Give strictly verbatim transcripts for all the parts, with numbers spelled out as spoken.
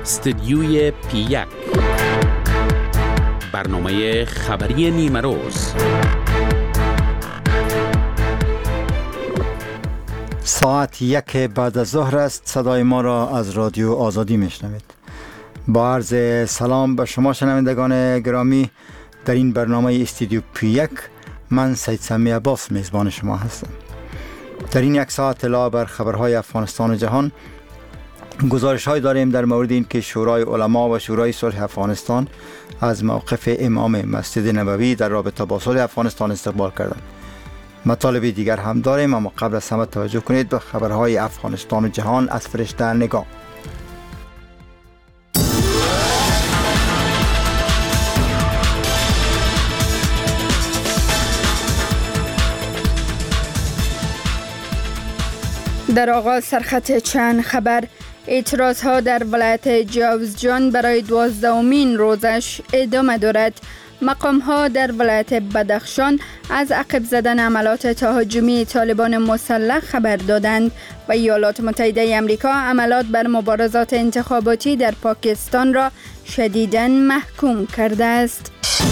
استدیوی پی یک، برنامه خبری نیمه روز. ساعت یک بعد از ظهر است. صدای ما را از رادیو آزادی میشنوید. با عرض سلام به شما شنوندگان گرامی، در این برنامه استدیو پی یک من سید سمی عباس میزبان شما هستم. در این یک ساعت اطلاع بر خبرهای افغانستان و جهان، گزارش های داریم در مورد این که شورای علما و شورای صلح افغانستان از موقف امام مسجد نبوی در رابطه با صلح افغانستان استقبال کردند. مطالب دیگر هم داریم، اما قبل از همه توجه کنید به خبرهای افغانستان و جهان از فرشته نگاه. در آغاز سرخط چند خبر: اعتراض ها در ولایت جوزجان برای دوازدهمین روزش ادامه دارد. مقام ها در ولایت بدخشان از عقب زدن عملات تهاجمی طالبان مسلح خبر دادند و ایالات متحده آمریکا عملات بر مبارزات انتخاباتی در پاکستان را شدیداً محکوم کرده است.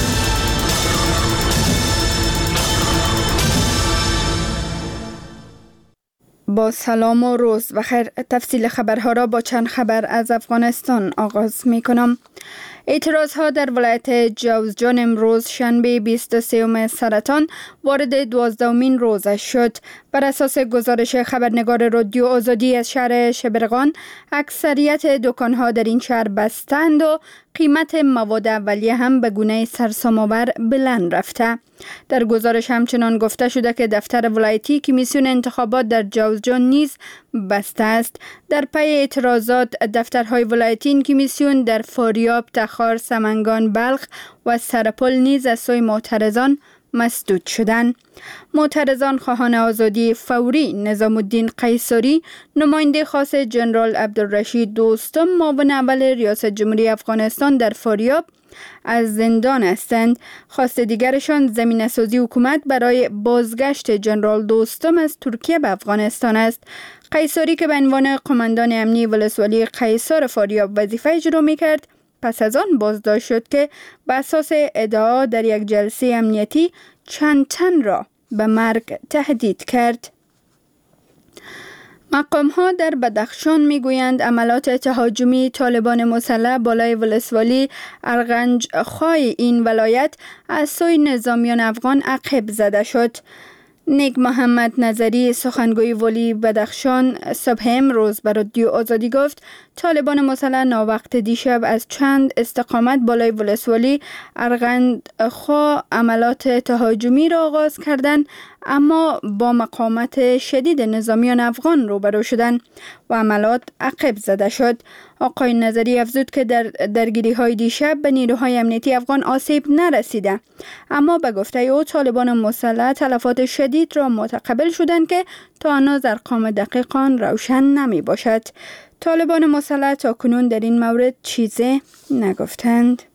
با سلام و روز بخیر. تفصیل خبرها را با چند خبر از افغانستان آغاز می کنم. اعتراض ها در ولایت جوزجان امروز شنبه بیست و سوم سرطان وارد دوازدهمین روزش شد. بر اساس گزارش خبرنگار رادیو آزادی از شهر شبرغان، اکثریت دکان ها در این شهر بستند و قیمت مواد اولیه هم به گونه سرسام‌آور بلند رفته. در گزارش همچنان گفته شده که دفتر ولایتی کمیسیون انتخابات در جوزجان نیز بسته است. در پی اعتراضات، دفترهای ولایتی این کمیسیون در فاریاب، تخار، سمنگان، بلخ و سرپل نیز از سوی معترضان مسدود شدند. معترضان خواهان آزادی فوری نظام الدین قیصری، نماینده خاص جنرال عبدالرشید دوستم معاون اول ریاست جمهوری افغانستان در فاریاب، از زندان هستند. خواست دیگرشان زمینه‌سازی حکومت برای بازگشت جنرال دوستم از ترکیه به افغانستان است. قیصری که به عنوان قماندان امنی ولسوالی قیصر فاریاب وظیفه اجرا می‌کرد، پس از آن بازداشت شد که به اساس ادعا در یک جلسه امنیتی چند تن را به مرگ تهدید کرد. مقام ها در بدخشان می گویند عملات تهاجمی طالبان مسلح بالای ولسوالی ارغنج خای این ولایت از سوی نظامیان افغان عقب زده شد. نیک محمد نظری، سخنگوی والی بدخشان، صبح امروز به رادیو آزادی گفت طالبان مسلح ناوقت دیشب از چند استقامت بالای ولسوالی ارغندخا عملات تهاجمی را آغاز کردند، اما با مقاومت شدید نظامیان افغان روبرو شدند و عملات عقب زده شد. آقای نظری افزود که در درگیری های دیشب به نیروهای امنیتی افغان آسیب نرسیده، اما به گفته او طالبان مسلح تلفات شدید را متقبل شدند که تا هنوز ارقام دقیق آن روشن نمی باشد. طالبان مسلح تا کنون در این مورد چیزی نگفتند.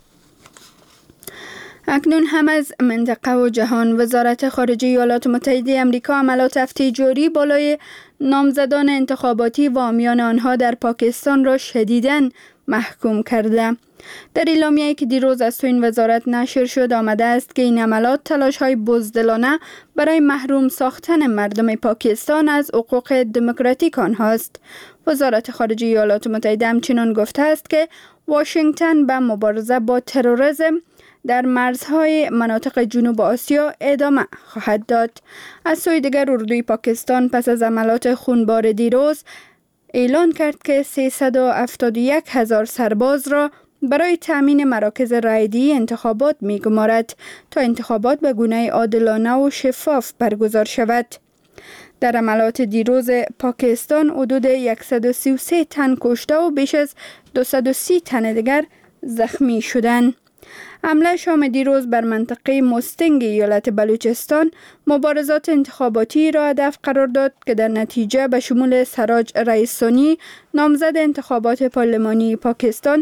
اکنون هم از منطقه و جهان. وزارت خارجه ایالات متحده آمریکا عملات افتیجاری بالای نامزدان انتخاباتی و حامیان آنها در پاکستان را شدیداً محکوم کرده. در اعلامیه‌ای که دیروز از سوی این وزارت نشر شد آمده است که این عملات تلاش‌های بزدلانه برای محروم ساختن مردم پاکستان از حقوق دموکراتیک آنهاست. وزارت خارجه ایالات متحده همچنین گفته است که واشنگتن به مبارزه با تروریسم در مرزهای مناطق جنوب آسیا ادامه خواهد داد. از سوی دیگر اردوی پاکستان پس از عملات خونبار دیروز اعلان کرد که سیصد و هفتاد و یک هزار سرباز را برای تأمین مراکز رایدهی انتخابات می‌گمارد تا انتخابات به گونه عادلانه و شفاف برگزار شود. در عملات دیروز پاکستان حدود صد و سی و سه تن کشته و بیش از دویست و سی تن دیگر زخمی شدند. حمله شام دیروز بر منطقه مستنگ ایالت بلوچستان مبارزات انتخاباتی را هدف قرار داد که در نتیجه به شمول سراج رئیسانی نامزد انتخابات پارلمانی پاکستان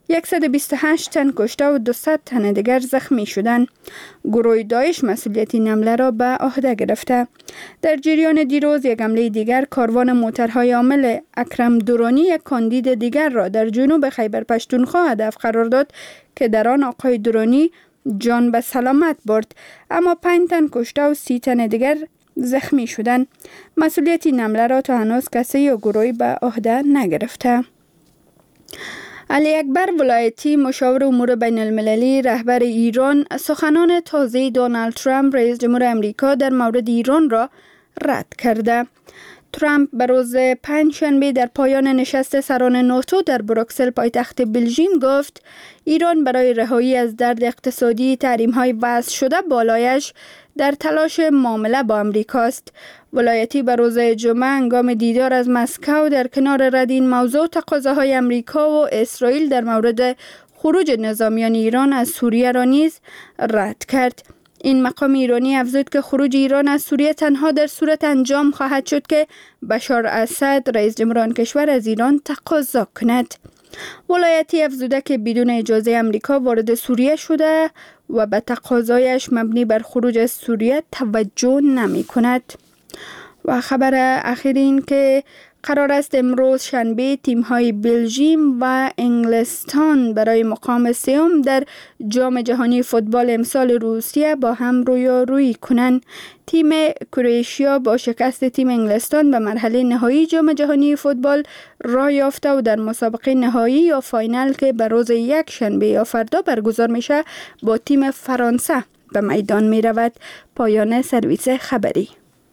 صد و بیست و هشت تن کشته و دویست تن دیگر زخمی شدند. گروه داعش مسئولیت این حمله را به عهده گرفته. در جریان دیروز یک حمله دیگر کاروان موترهای حامل اکرم درانی یک کاندید دیگر را در جنوب خیبر پشتونخوا هدف قرار داد که در آن آقای درانی جان به سلامت برد، اما پنج تن کشته و سی تن دیگر زخمی شدند. مسئولیت این حمله را تا هنوز کسی یا گروهی به عهده نگرفته. علی اکبر ولایتی مشاور امور بین المللی رهبر ایران سخنان تازه دونالد ترامپ رئیس جمهور امریکا در مورد ایران را رد کرده. ترامپ به روز پنجشنبه در پایان نشست سران ناتو در بروکسل پایتخت بلژیم گفت ایران برای رهایی از درد اقتصادی تحریم‌های وضع شده بالایش در تلاش معامله با امریکاست. ولایتی به روز جمعه هنگام دیدار از مسکو در کنار رد این موضوع تقاضاهای امریکا و اسرائیل در مورد خروج نظامیان ایران از سوریه را نیز رد کرد. این مقام ایرانی افزود که خروج ایران از سوریه تنها در صورت انجام خواهد شد که بشار اسد رئیس جمهور آن کشور از ایران تقاضا کند. ولایتی افزوده که بدون اجازه امریکا وارد سوریه شده و به تقاضایش مبنی بر خروج از سوریه توجه نمی کند. و خبر اخیر این که قرار است امروز شنبه تیم‌های بلژیم و انگلستان برای مقام سوم در جام جهانی فوتبال امسال روسیه با هم رویارویی کنند. تیم کرواتیا با شکست تیم انگلستان به مرحله نهایی جام جهانی فوتبال راه یافته و در مسابقه نهایی یا فاینال که به روز یک شنبه یا فردا برگزار میشه با تیم فرانسه به میدان می رود. پایان سرویس خبری.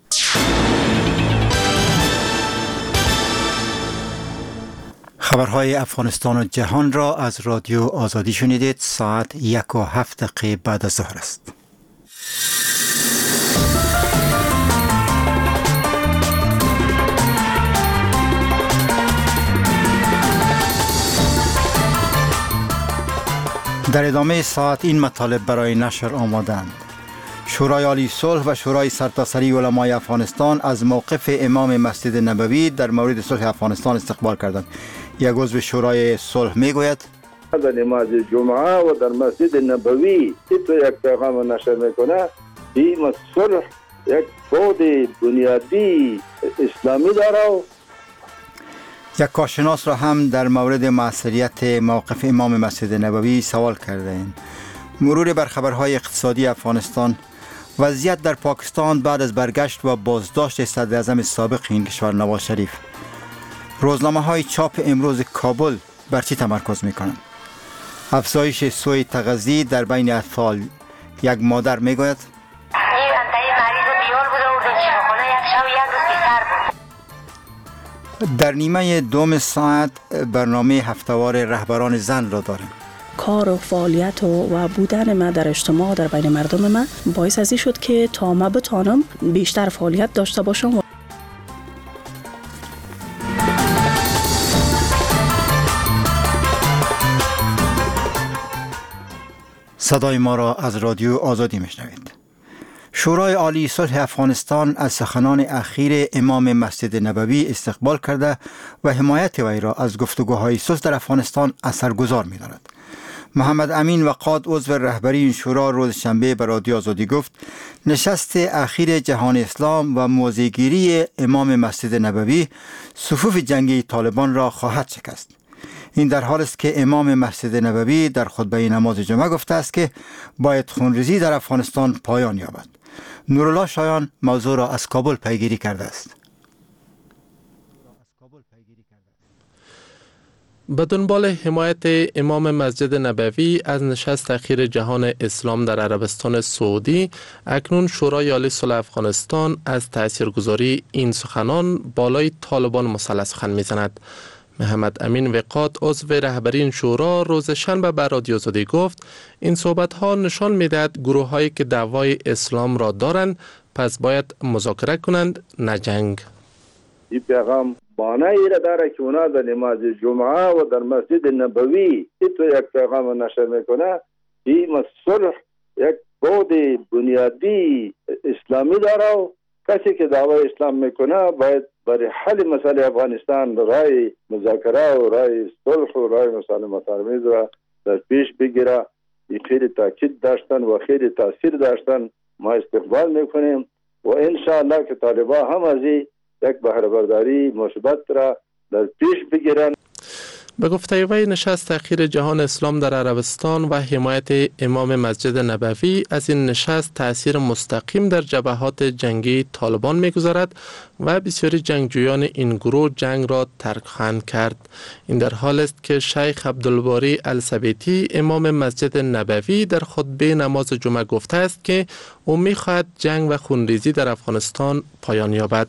خبرهای افغانستان و جهان را از رادیو آزادی شنیدید. ساعت یک و هفت دقیقه بعد از ظهر است. در ادامه ساعت این مطالب برای نشر آمادند. شورای عالی صلح و شورای سرتاسری علمای افغانستان از موقف امام مسجد نبوی در مورد صلح افغانستان استقبال کردند. یک عضو شورای صلح میگوید در نماز جمعه و در مسجد نبوی تو یک پیغام نشر میکنه این صلح یک بود بنیادی اسلامی داره. یک کارشناس را هم در مورد موثریت موقف امام مسجد نبوی سوال کرده ایم. مرور بر خبرهای اقتصادی افغانستان، وضعیت در پاکستان بعد از برگشت و بازداشت صدر اعظم سابق این کشور نواز شریف. روزنامه های چاپ امروز کابل بر چی تمرکز می کنند؟ افزایش سوء تغذیه در بین اطفال. یک مادر می گوید در نیمه دوم ساعت برنامه هفتهوار رهبران زن را داریم. کار و فعالیت و, و بودن ما در اجتماع در بین مردم ما باعث ازی شد که تا ما بتانم بیشتر فعالیت داشته باشم. صدای ما را از رادیو آزادی میشنوید. شورای عالی صلح افغانستان از سخنان اخیر امام مسجد نبوی استقبال کرده و حمایت وی را از گفتگوهای صلح در افغانستان اثرگذار می‌داند. محمد امین وقاد عضو رهبری این شورا روز شنبه به رادیو آزادی گفت نشست اخیر جهان اسلام و موضع‌گیری امام مسجد نبوی صفوف جنگی طالبان را خواهد شکست. این در حال است که امام مسجد نبوی در خطبه نماز جمعه گفته است که باید خونریزی در افغانستان پایان یابد. نورالله شایان موضوع را از کابل پیگیری کرده است. به دنبال حمایت امام مسجد نبوی از نشست اخیر جهان اسلام در عربستان سعودی، اکنون شورای عالی صلح افغانستان از تاثیرگذاری این سخنان بالای طالبان مسلح سخن می‌زند. محمد امین وقاد عضو رهبری این شورا روز شنبه به رادیو آزادی گفت این صحبت‌ها نشان می‌دهد گروه‌هایی که دعوای اسلام را دارند پس باید مذاکره کنند نه جنگ. این پیغام بانه ای را داره که اونا در نماز جمعه و در مسجد نبوی تو یک پیغام نشر میکنه این صلح یک بود بنیادی اسلامی داره. کسی که دعوای اسلام میکنه باید برای حل مسئله افغانستان رای مذاکره و رای صلح و رای مسالمت آمیز را در پیش بگیره. این خیلی تاکید داشتن و خیلی تاثیر داشتن. ما استقبال میکنیم و انشاءالله که طالبان هم از یک بهره برداری مثبت را در پیش بگیرن. به گفته وی نشست اخیر جهان اسلام در عربستان و حمایت امام مسجد نبوی از این نشست تأثیر مستقیم در جبهات جنگی طالبان می‌گذارد و بسیاری جنگجویان این گروه جنگ را ترک خواهند کرد. این در حال است که شیخ عبدالباری الثبیتی امام مسجد نبوی در خطبه نماز جمعه گفته است که او می‌خواهد جنگ و خونریزی در افغانستان پایان یابد.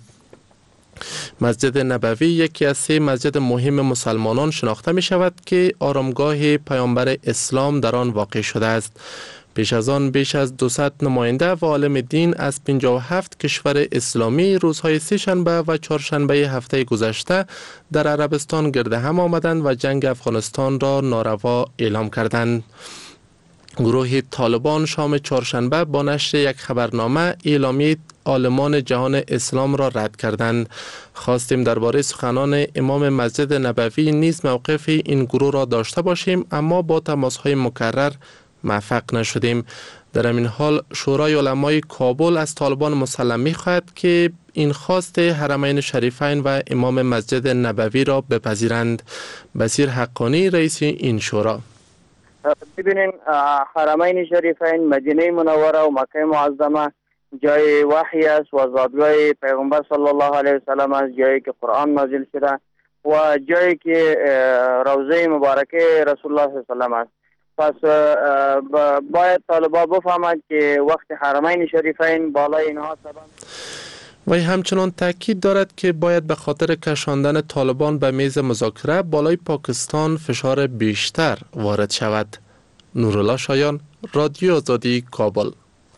مسجد نبوی یکی از سه مسجد مهم مسلمانان شناخته می شود که آرامگاه پیامبر اسلام در آن واقع شده است. پیش از آن بیش از دویست نماینده و عالم دین از پنجاه و هفت کشور اسلامی روزهای سه شنبه و چهارشنبه هفته گذشته در عربستان گرد هم آمدند و جنگ افغانستان را ناروا اعلام کردند. گروه طالبان شام چهارشنبه با نشر یک خبرنامه اعلامیه عالمان جهان اسلام را رد کردند. خواستیم درباره سخنان امام مسجد نبوی نیز موقف این گروه را داشته باشیم، اما با تماس‌های مکرر موفق نشدیم. در این حال شورای علمای کابل از طالبان مسلم می‌خواهد که این خواست حرمین شریفین و امام مسجد نبوی را بپذیرند. بصیر حقانی رئیس این شورا: ببینین، حرمین شریفین، مدینه منوره و مکه معظمه جای وحی است و زادگاه پیغمبر صلی الله علیه وسلم است، جایی که قرآن نازل شده و جایی که روضه مبارکه رسول الله صلی الله علیه وسلم است. پس باید طالبان بفهمند که وقت حرمین شریفین بالای اینها سبب. وی همچنان تاکید دارد که باید به خاطر کشاندن طالبان به میز مذاکره بالای پاکستان فشار بیشتر وارد شود. نورالله شایان، رادیو آزادی، کابل.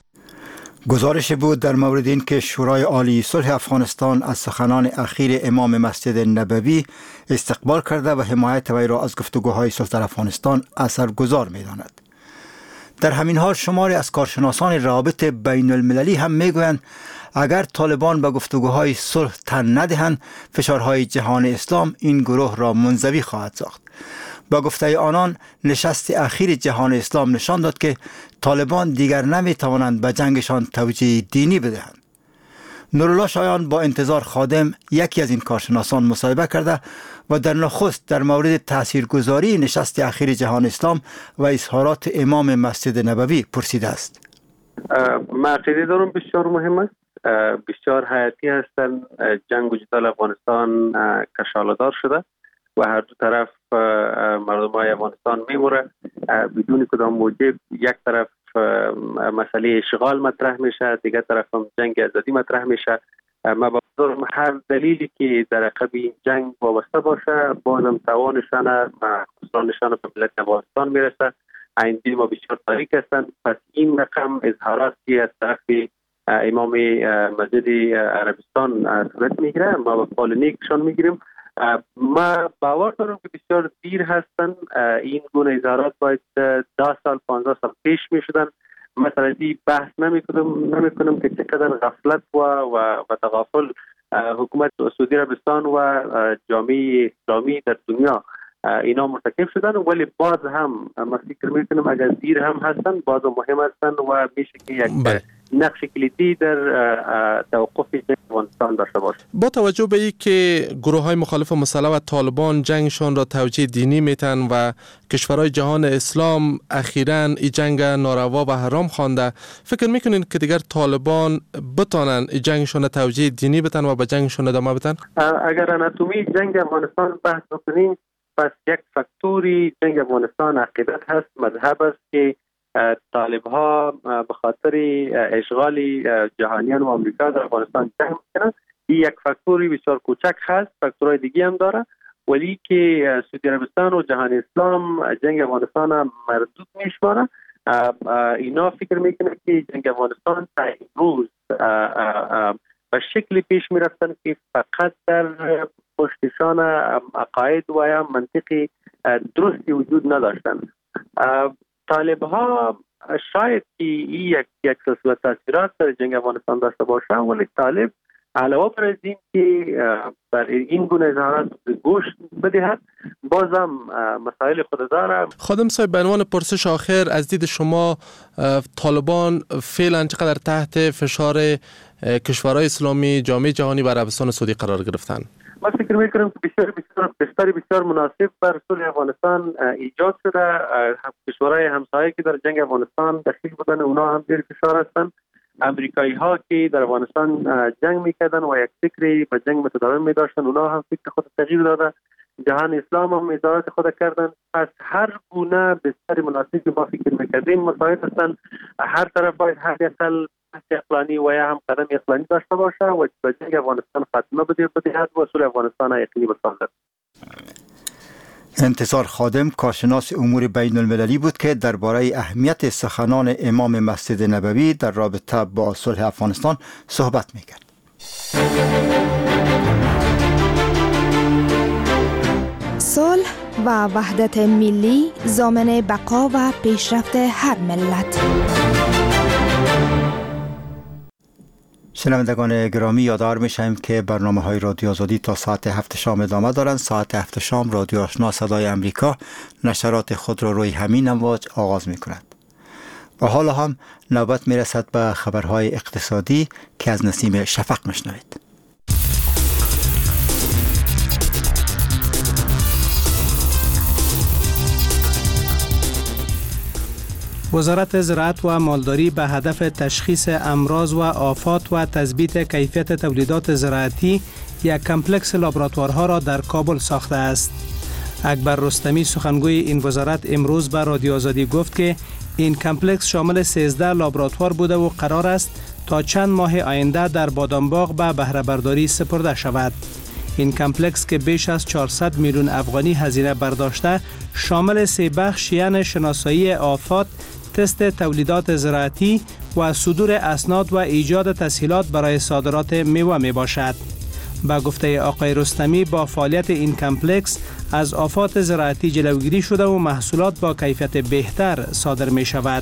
گزارش بود در مورد این که شورای عالی صلح افغانستان از سخنان اخیر امام مسجد نبوی استقبال کرده و حمایت وی را از گفتگوهای صلح در افغانستان اثرگذار می‌داند. در همین حال شماری از کارشناسان روابط بین المللی هم میگویند اگر طالبان به گفتگوهای صلح تن ندهند، فشارهای جهان اسلام این گروه را منزوی خواهد ساخت. با گفته آنان، نشست اخیر جهان اسلام نشان داد که طالبان دیگر نمی توانند به جنگشان توجیه دینی بدهند. نورالله شایان با انتظار خادم، یکی از این کارشناسان، مصاحبه کرده و در نخست در مورد تاثیرگذاری نشست اخیر جهان اسلام و اظهارات امام مسجد نبوی پرسیده است. من عقیده دارم بسیار مهم است، بسیار حیاتی هستند. جنگ و جدال افغانستان کشاله‌دار شده و هر دو طرف مردم های افغانستان میموره بدون کدام موجب. یک طرف مسئله اشغال مطرح میشه، دیگر طرف هم جنگ آزادی مطرح میشه. ما با هر دلیلی که در عقب این جنگ وابسته باشه بازم توانشان خسرانشان به ملت افغانستان میرسه. این دید ما بسیار تاریک هستند. پس این رقم اظهارات که از طرف امام مسجد عربستان صورت میگیره ما با فال نیکشان میگیریم. ما باور دارم که بسیار دیر هستن. این گونه اظهارات باید ده سال پانزده سال پیش می شدن. مثلا دی بحث نمی کنم نمی کنم که چقدر غفلت و و, و تغافل حکومت سعودی عربستان و جامعه اسلامی در دنیا اینا مرتکب شدن، ولی باز هم ما فکر می کنم اگر دیر هم هستن باز مهم هستن و میشه که یک نقش کلیدی در توقف جنگ افغانستان داشته باشه. با توجه به اینکه گروه‌های مخالف مسلح و طالبان جنگشان را توجیه دینی میتن و کشورهای جهان اسلام اخیراً این جنگ ناروا و حرام خوانده، فکر میکنین که دیگر طالبان بتانن این جنگشان را توجیه دینی بدن و به جنگشان ادامه بدن؟ اگر اناتومی جنگ افغانستان بحث بکنیم، پس یک فاکتوری جنگ افغانستان عقیدت هست، مذهب است که طالب ها به خاطر اشغال جهانیان و آمریکا در افغانستان جنگ میکنن. این یک فاکتوری بسیار کوچک هست، فاکتورهای دیگه هم داره، ولی که سعودی عربستان و جهان اسلام جنگ افغانستان مردود میشماره. اینا فکر میکنه که جنگ افغانستان تا امروز به شکلی پیش میرفتن که فقط در پشتشان عقاید و یا منطقی درستی وجود نداشتن. طالب ها شاید که این یک یک سلسله تاثیرات در جنگ افغانستان داشته باشه، ولی طالب علاوه بر این که بر این گونه اظهارات گوش بدهد، بازم مسائل خود داره. خادم صاحب، به عنوان پرسش آخر، از دید شما طالبان فعلا چقدر تحت فشار کشورهای اسلامی، جامعه جهانی و عربستان سعودی قرار گرفتن؟ من فکر میکنم که بسیار بسیار بستر بسیار مناسب بر صلح افغانستان ایجاد شده. کشورهای همسایه که در جنگ افغانستان دخیل بودن، اونا هم زیر فشار هستند. امریکایی ها که در افغانستان جنگ میکردن و یک فکری به جنگ متداول میداشتن، اونا هم فکر خود تغییر داده. جهان اسلام هم اظهارات خود کردن. پس هر گونه بستر مناسب که ما فکر میکردیم مساعد هستند. هر طرف باید حداقل اقلانی و یا هم قدم اقلانی داشته باشه و به جنگ افغانستان خاتمه بده بدهد و صلح افغانستان یقینی بسازد. انتصار خادم، کارشناس امور بین المللی بود که درباره اهمیت سخنان امام مسجد نبوی در رابطه با صلح افغانستان صحبت میکرد. صلح و وحدت ملی ضامن بقا و پیشرفت هر ملت. شنوندگان گرامی، یادآور میشیم که برنامه های رادیو آزادی تا ساعت هفت شام ادامه دارند. ساعت هفت شام رادیو آشنا صدای امریکا نشرات خود را روی همین امواج آغاز می کند. و حالا هم نوبت می رسد به خبرهای اقتصادی که از نسیم شفق میشنوید. وزارت زراعت و مالداری به هدف تشخیص امراض و آفات و تثبیت کیفیت تولیدات زراعتی یک کمپلکس لابراتوارها را در کابل ساخته است. اکبر رستمی، سخنگوی این وزارت، امروز به رادیو آزادی گفت که این کمپلکس شامل سیزده لابراتوار بوده و قرار است تا چند ماه آینده در بادامباغ به بهره برداری سپرده شود. این کمپلکس که بیش از چهارصد میلیون افغانی هزینه برداشته، شامل سه بخش یعنی شناسایی آفات، تست تولیدات زراعتی و صدور اسناد و ایجاد تسهیلات برای صادرات میوه می باشد. با گفته آقای رستمی، با فعالیت این کمپلکس از آفات زراعتی جلوگیری شده و محصولات با کیفیت بهتر صادر می شود.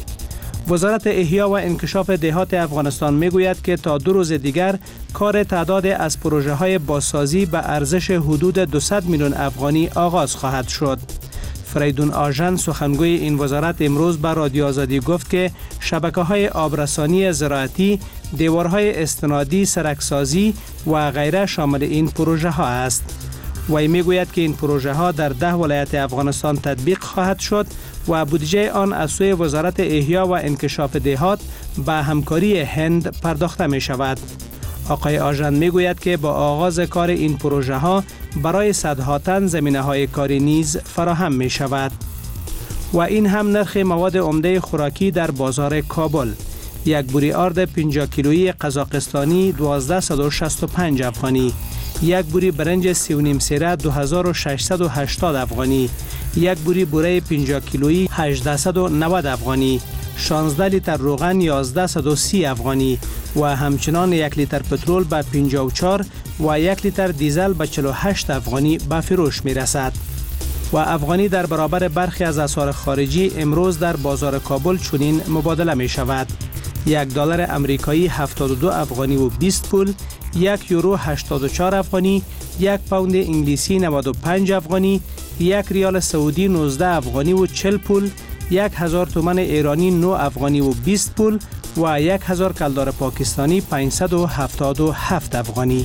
وزارت احیا و انکشاف دهات افغانستان می گوید که تا دو روز دیگر کار تعداد از پروژه های بازسازی به ارزش حدود دویست میلیون افغانی آغاز خواهد شد. فریدون آژن، سخنگوی این وزارت، امروز به رادیو آزادی گفت که شبکه‌های آبرسانی زراعتی، دیوارهای استنادی، سرکسازی و غیره شامل این پروژه ها است. وی میگوید که این پروژه ها در ده ولایت افغانستان تطبیق خواهد شد و بودجه آن از سوی وزارت احیا و انکشاف دهات به همکاری هند پرداخته می شود. آقای آژن میگوید که با آغاز کار این پروژه ها برای صدها تن زمینه های کاری نیز فراهم می شود. و این هم نرخ مواد عمده خوراکی در بازار کابل. یک بوری آرد پنجاه کیلویی قزاقستانی دوازده و شصت و پنج افغانی، یک بوری برنج سی و نیم سیره دو هزار و ششصد و هشتاد افغانی، یک بوری بوره پنجاه کیلویی هجده و نود افغانی، شانزده لیتر روغن یازده و سی افغانی و همچنان یک لیتر پترول به پنجاه و چهار و یک لیتر دیزل به چهل و هشت افغانی به فروش می رسد. و افغانی در برابر برخی از اسعار خارجی امروز در بازار کابل چنین مبادله می شود: یک دلار امریکایی هفتاد و دو افغانی و بیست پول، یک یورو هشتاد و چهار افغانی، یک پوند انگلیسی نود و پنج افغانی، یک ریال سعودی نوزده افغانی و چهل پول، یک هزار تومان ایرانی نه افغانی و بیست پول و یک هزار کلدار پاکستانی پانصد و هفتاد و هفت افغانی.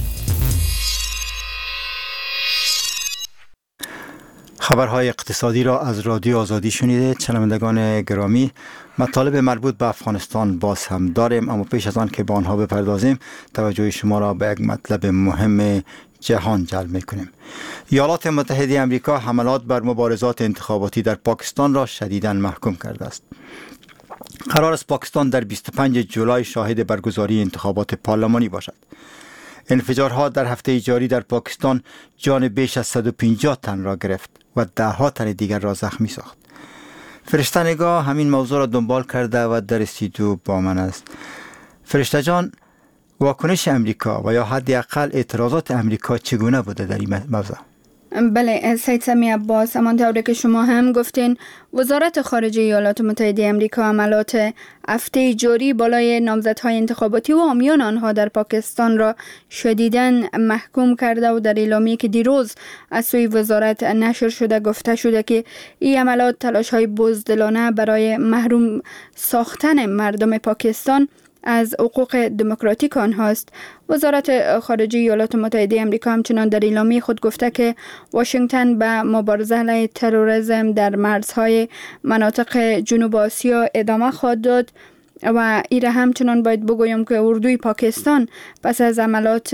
خبرهای اقتصادی را از رادیو آزادی شنیده. شنوندگان گرامی، مطالب مربوط به افغانستان باز هم داریم، اما پیش از آن که به آنها بپردازیم توجه شما را به یک مطلب مهم جهان جلب می‌کنیم. ایالات متحده آمریکا حملات بر مبارزات انتخاباتی در پاکستان را شدیداً محکوم کرده است. قرار است پاکستان در بیست و پنجم جولای شاهد برگزاری انتخابات پارلمانی باشد. انفجارها در هفته جاری در پاکستان جان بیش از صد و پنجاه تن را گرفت و ده ها تن دیگر را زخمی ساخت. فرشته نگاه همین موضوع را دنبال کرده و در استودیو با من است. فرشته جان، واکنش امریکا و یا حداقل اعتراضات امریکا چگونه بوده در این موضوع؟ بله سید سمی عباس، همانطور که شما هم گفتین وزارت خارجه ایالات متحده آمریکا عملات هفته جاری بالای نامزدهای انتخاباتی و حامیان آنها در پاکستان را شدیداً محکوم کرده و در اعلامیه‌ای که دیروز از سوی وزارت نشر شده گفته شده که این عملات تلاش‌های بزدلانه برای محروم ساختن مردم پاکستان از حقوق دموکراتیک آنهاست. وزارت خارجه ایالات متحده آمریکا همچنان در اعلامیه خود گفته که واشنگتن به مبارزه علیه تروریسم در مرزهای مناطق جنوب آسیا ادامه خواهد داد و ایره همچنان باید بگویم که اردوی پاکستان پس از عملات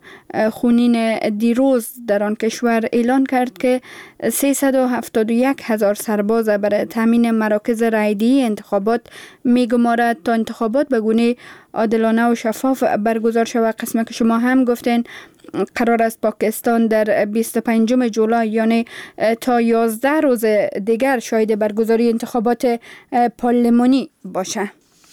خونین دیروز در آن کشور اعلان کرد که سیصد و هفتاد و یک هزار سرباز برای تامین مراکز رایدهی انتخابات میگمارد تا انتخابات به گونه عادلانه و شفاف برگزار شود. قسمه که شما هم گفتین قرار است پاکستان در بیست و پنجم جولای یعنی تا یازده روز دیگر شاهد برگزاری انتخابات پارلمانی باشه.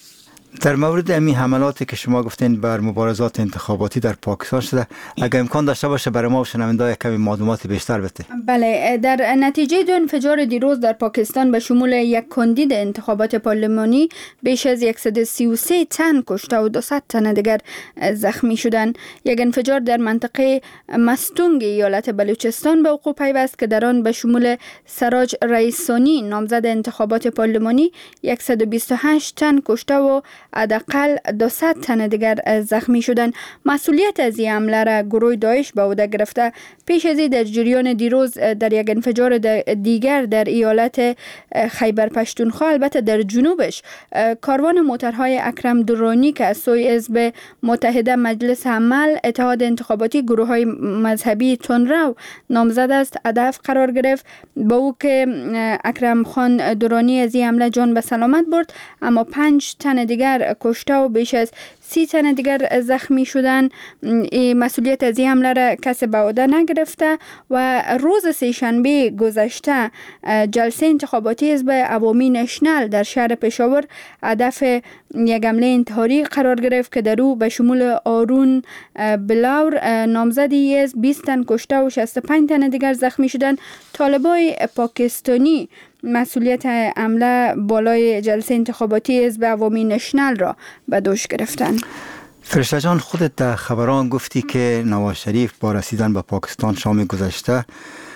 در مورد امی حملاتی که شما گفتین بر مبارزات انتخاباتی در پاکستان شده، اگر امکان داشته باشه برای ما و شنونده‌ها کمی معلومات بیشتر بده. بله، در نتیجه دو انفجار دیروز در پاکستان به شمول یک کاندید انتخابات پارلمانی بیش از صد و سی و سه تن کشته و دویست تن دیگر زخمی شدند. یک انفجار در منطقه مستونگ ایالت بلوچستان به وقوع پیوست که در آن به شمول سراج رئیسانی نامزد انتخابات پارلمانی صد و بیست و هشت تن کشته و حداقل دویست تن دیگر زخمی شدند. مسئولیت از این حمله را گروه داعش به عهده گرفته. پیش از این در جریان دیروز در یک انفجار دیگر در ایالت خیبر پشتونخوا البته در جنوبش کاروان موترهای اکرم درانی که از سوی حزب متحده مجلس عمل اتحاد انتخاباتی گروه های مذهبی تندرو نامزد است هدف قرار گرفت. با او که اکرم خان درانی از این حمله جان به سلامت برد، اما پنج تن دیگر کشته و بیش از سی تن دیگر زخمی شدن. مسئولیت از این حمله را کسی به عهده نگرفته و روز سه‌شنبه گذشته جلسه انتخاباتی حزب عوامی نشنل در شهر پشاور هدف یک حمله انتحاری قرار گرفت که در او به شمول آرون بلاور نامزدی حزب بیست تن کشته و شصت و پنج تن دیگر زخمی شدند. طالبای پاکستانی مسئولیت حمله بالای جلسه انتخاباتی حزب عوامی نشنل را به دوش گرفتند. فرشته جان، خودت در خبران گفتی که نواز شریف با رسیدن به پاکستان شام گذشته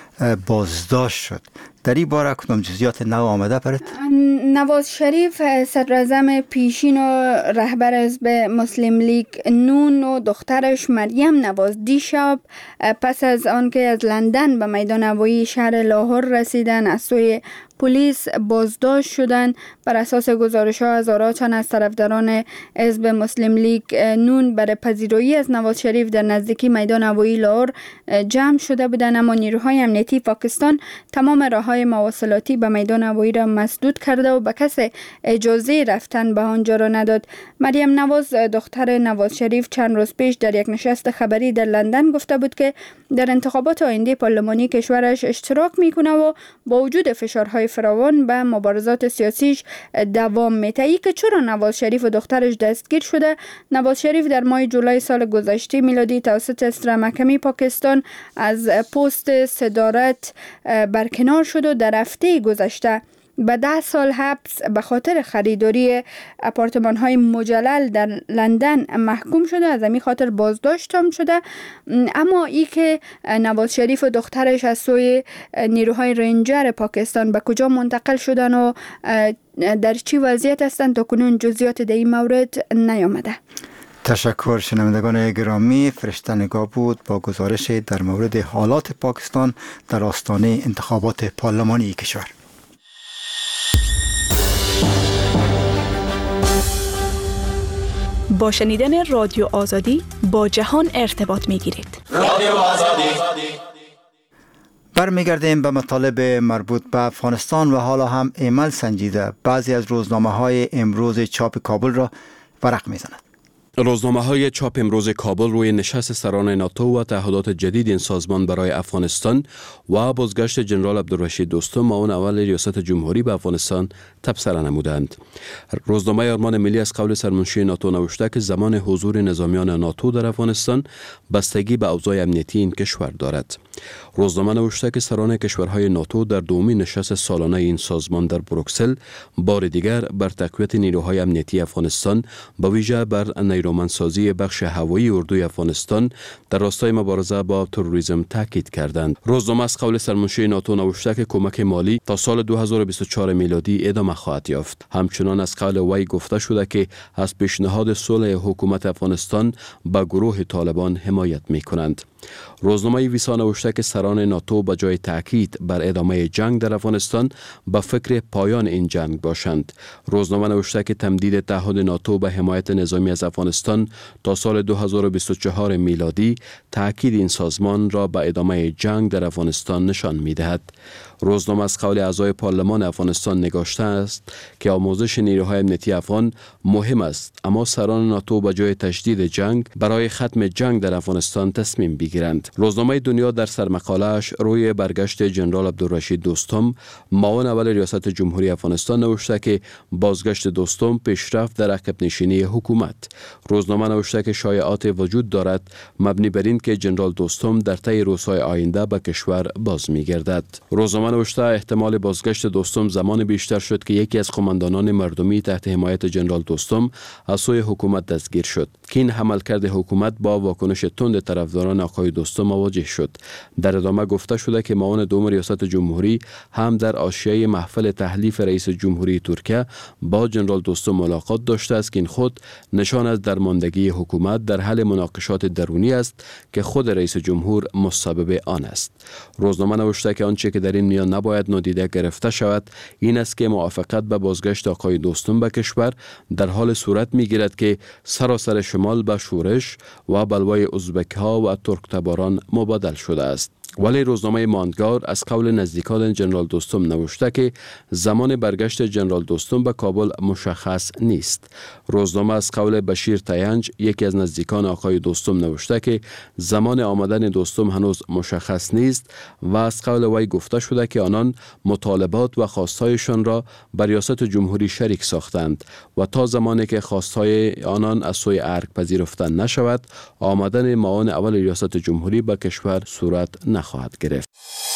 بازداشت شد. در این باره کدام جزئیات نو آمده برات؟ نواز شریف صدر اعظم پیشین و رهبر حزب مسلم لیگ نون و دخترش مریم نواز دیشب پس از آنکه از لندن به میدان هوایی شهر لاهور رسیدن از سوی پلیس بازداشت شدند. بر اساس گزارش‌ها هزاران تن از طرفداران حزب مسلم لیگ نون برای پذیرایی از نواز شریف در نزدیکی میدان هوایی لاهور جمع شده بودند، اما نیروهای امنیتی پاکستان تمام راه‌های مواصلاتی به میدان هوایی را مسدود کرده و به کسی اجازه رفتن به آنجا را نداد. مریم نواز دختر نواز شریف چند روز پیش در یک نشست خبری در لندن گفته بود که در انتخابات آینده پارلمانی کشورش اشتراک میکنه و با وجود فشارهای فراوان به مبارزات سیاسیش دوام میده. ای که چرا نواز شریف و دخترش دستگیر شده؟ نواز شریف در ماه جولای سال گذشته میلادی توسط استرا محکمه پاکستان از پست صدارت برکنار شد و در هفته گذشته به ده سال حبس به خاطر خریداری آپارتمان های مجلل در لندن محکوم شده. از همین خاطر بازداشت هم شده. اما ای که نواز شریف و دخترش از سوی نیروهای رنجر پاکستان به کجا منتقل شدن و در چی وضعیت هستند تا کنون جزئیات در این مورد نیامده. تشکر. شنوندگان گرامی، فرشته نگاه بود با گزارش در مورد حالات پاکستان در آستانه انتخابات پارلمانی کشور. با شنیدن رادیو آزادی با جهان ارتباط می‌گیرید. رادیو آزادی. برمیگردیم به مطالب مربوط به افغانستان و حالا هم عمل سنجیده بعضی از روزنامه‌های امروز چاپ کابل را ورق می‌زند. روزنامه‌های چاپ امروز کابل روی نشست سران ناتو و تعهدات جدید این سازمان برای افغانستان و بازگشت جنرال عبدالرشید دوستم معاون اول ریاست جمهوری به افغانستان تبصره نمودند. روزنامه آرمان ملی از قول سرمنشی ناتو نوشته که زمان حضور نظامیان ناتو در افغانستان بستگی به اوضاع امنیتی این کشور دارد. روزنامه نوشته که سران کشورهای ناتو در دومین نشست سالانه این سازمان در بروکسل بار دیگر بر تقویت نیروهای امنیتی افغانستان به ویژه بر نیرومندسازی بخش هوایی اردوی افغانستان در راستای مبارزه با تروریسم تاکید کردند. روزنامه از قول سرمنشی ناتو نوشته که کمک مالی تا سال دو هزار و بیست و چهار میلادی ادامه خواهد یافت. همچنان از قول وی گفته شده که از پیشنهاد صلح حکومت افغانستان به گروه طالبان حمایت می‌کنند. روزنامه ویسا نوشته که سران ناتو به جای تاکید بر ادامه جنگ در افغانستان به فکر پایان این جنگ باشند. روزنامه نوشته که تمدید تعهد ناتو به حمایت نظامی از افغانستان تا سال دو هزار و بیست و چهار میلادی تاکید این سازمان را به ادامه جنگ در افغانستان نشان می‌دهد. روزنامه از قول اعضای پارلمان افغانستان نگاشته است که آموزش نیروهای امنیتی افغان مهم است، اما سران ناتو به جای تشدید جنگ برای ختم جنگ در افغانستان تصمیم بگیرند. روزنامه دنیا در سرمقاله‌اش روی برگشت جنرال عبدالرشید دوستم معاون اول ریاست جمهوری افغانستان نوشته که بازگشت دوستم پیشرفت در عقب نشینی حکومت. روزنامه نوشته که شایعات وجود دارد مبنی بر این که جنرال دوستم در طی روزهای آینده به کشور باز می‌گردد. روزنامه نوشته احتمال بازگشت دوستم زمان بیشتر شد که یکی از قماندانان مردمی تحت حمایت جنرال دوستم از سوی حکومت دستگیر شد که این عملکرد حکومت با واکنش تند طرفداران آقای دوستم مواجه شد. در ادامه گفته شده که معاون دوم ریاست جمهوری هم در حاشیه محفل تحلیف رئیس جمهوری ترکیه با جنرال دوستم ملاقات داشته است که این خود نشان از درماندگی حکومت در حل مناقشات درونی است که خود رئیس جمهور مسبب آن است. روزنامه نوشته که آنچه که در این میان نباید نادیده گرفته شود این است که موافقت به بازگشت آقای دوستم به کشور در حال صورت می‌گیرد که سراسر شمال به شورش و بلوای ازبک‌ها و ترک تباران مبادل شده است. ولی روزنامه ماندگار از قول نزدیکان جنرال دوستم نوشته که زمان برگشت جنرال دوستم به کابل مشخص نیست. روزنامه از قول بشیر تینج یکی از نزدیکان آقای دوستم نوشته که زمان آمدن دوستم هنوز مشخص نیست و از قول وی گفته شده که آنان مطالبات و خواستهایشان را بر ریاست جمهوری شریک ساختند و تا زمانی که خواستهای آنان از سوی ارگ پذیرفته نشود آمدن معاون اول ریاست جمهوری به کشور صورت نخواهد گرفت.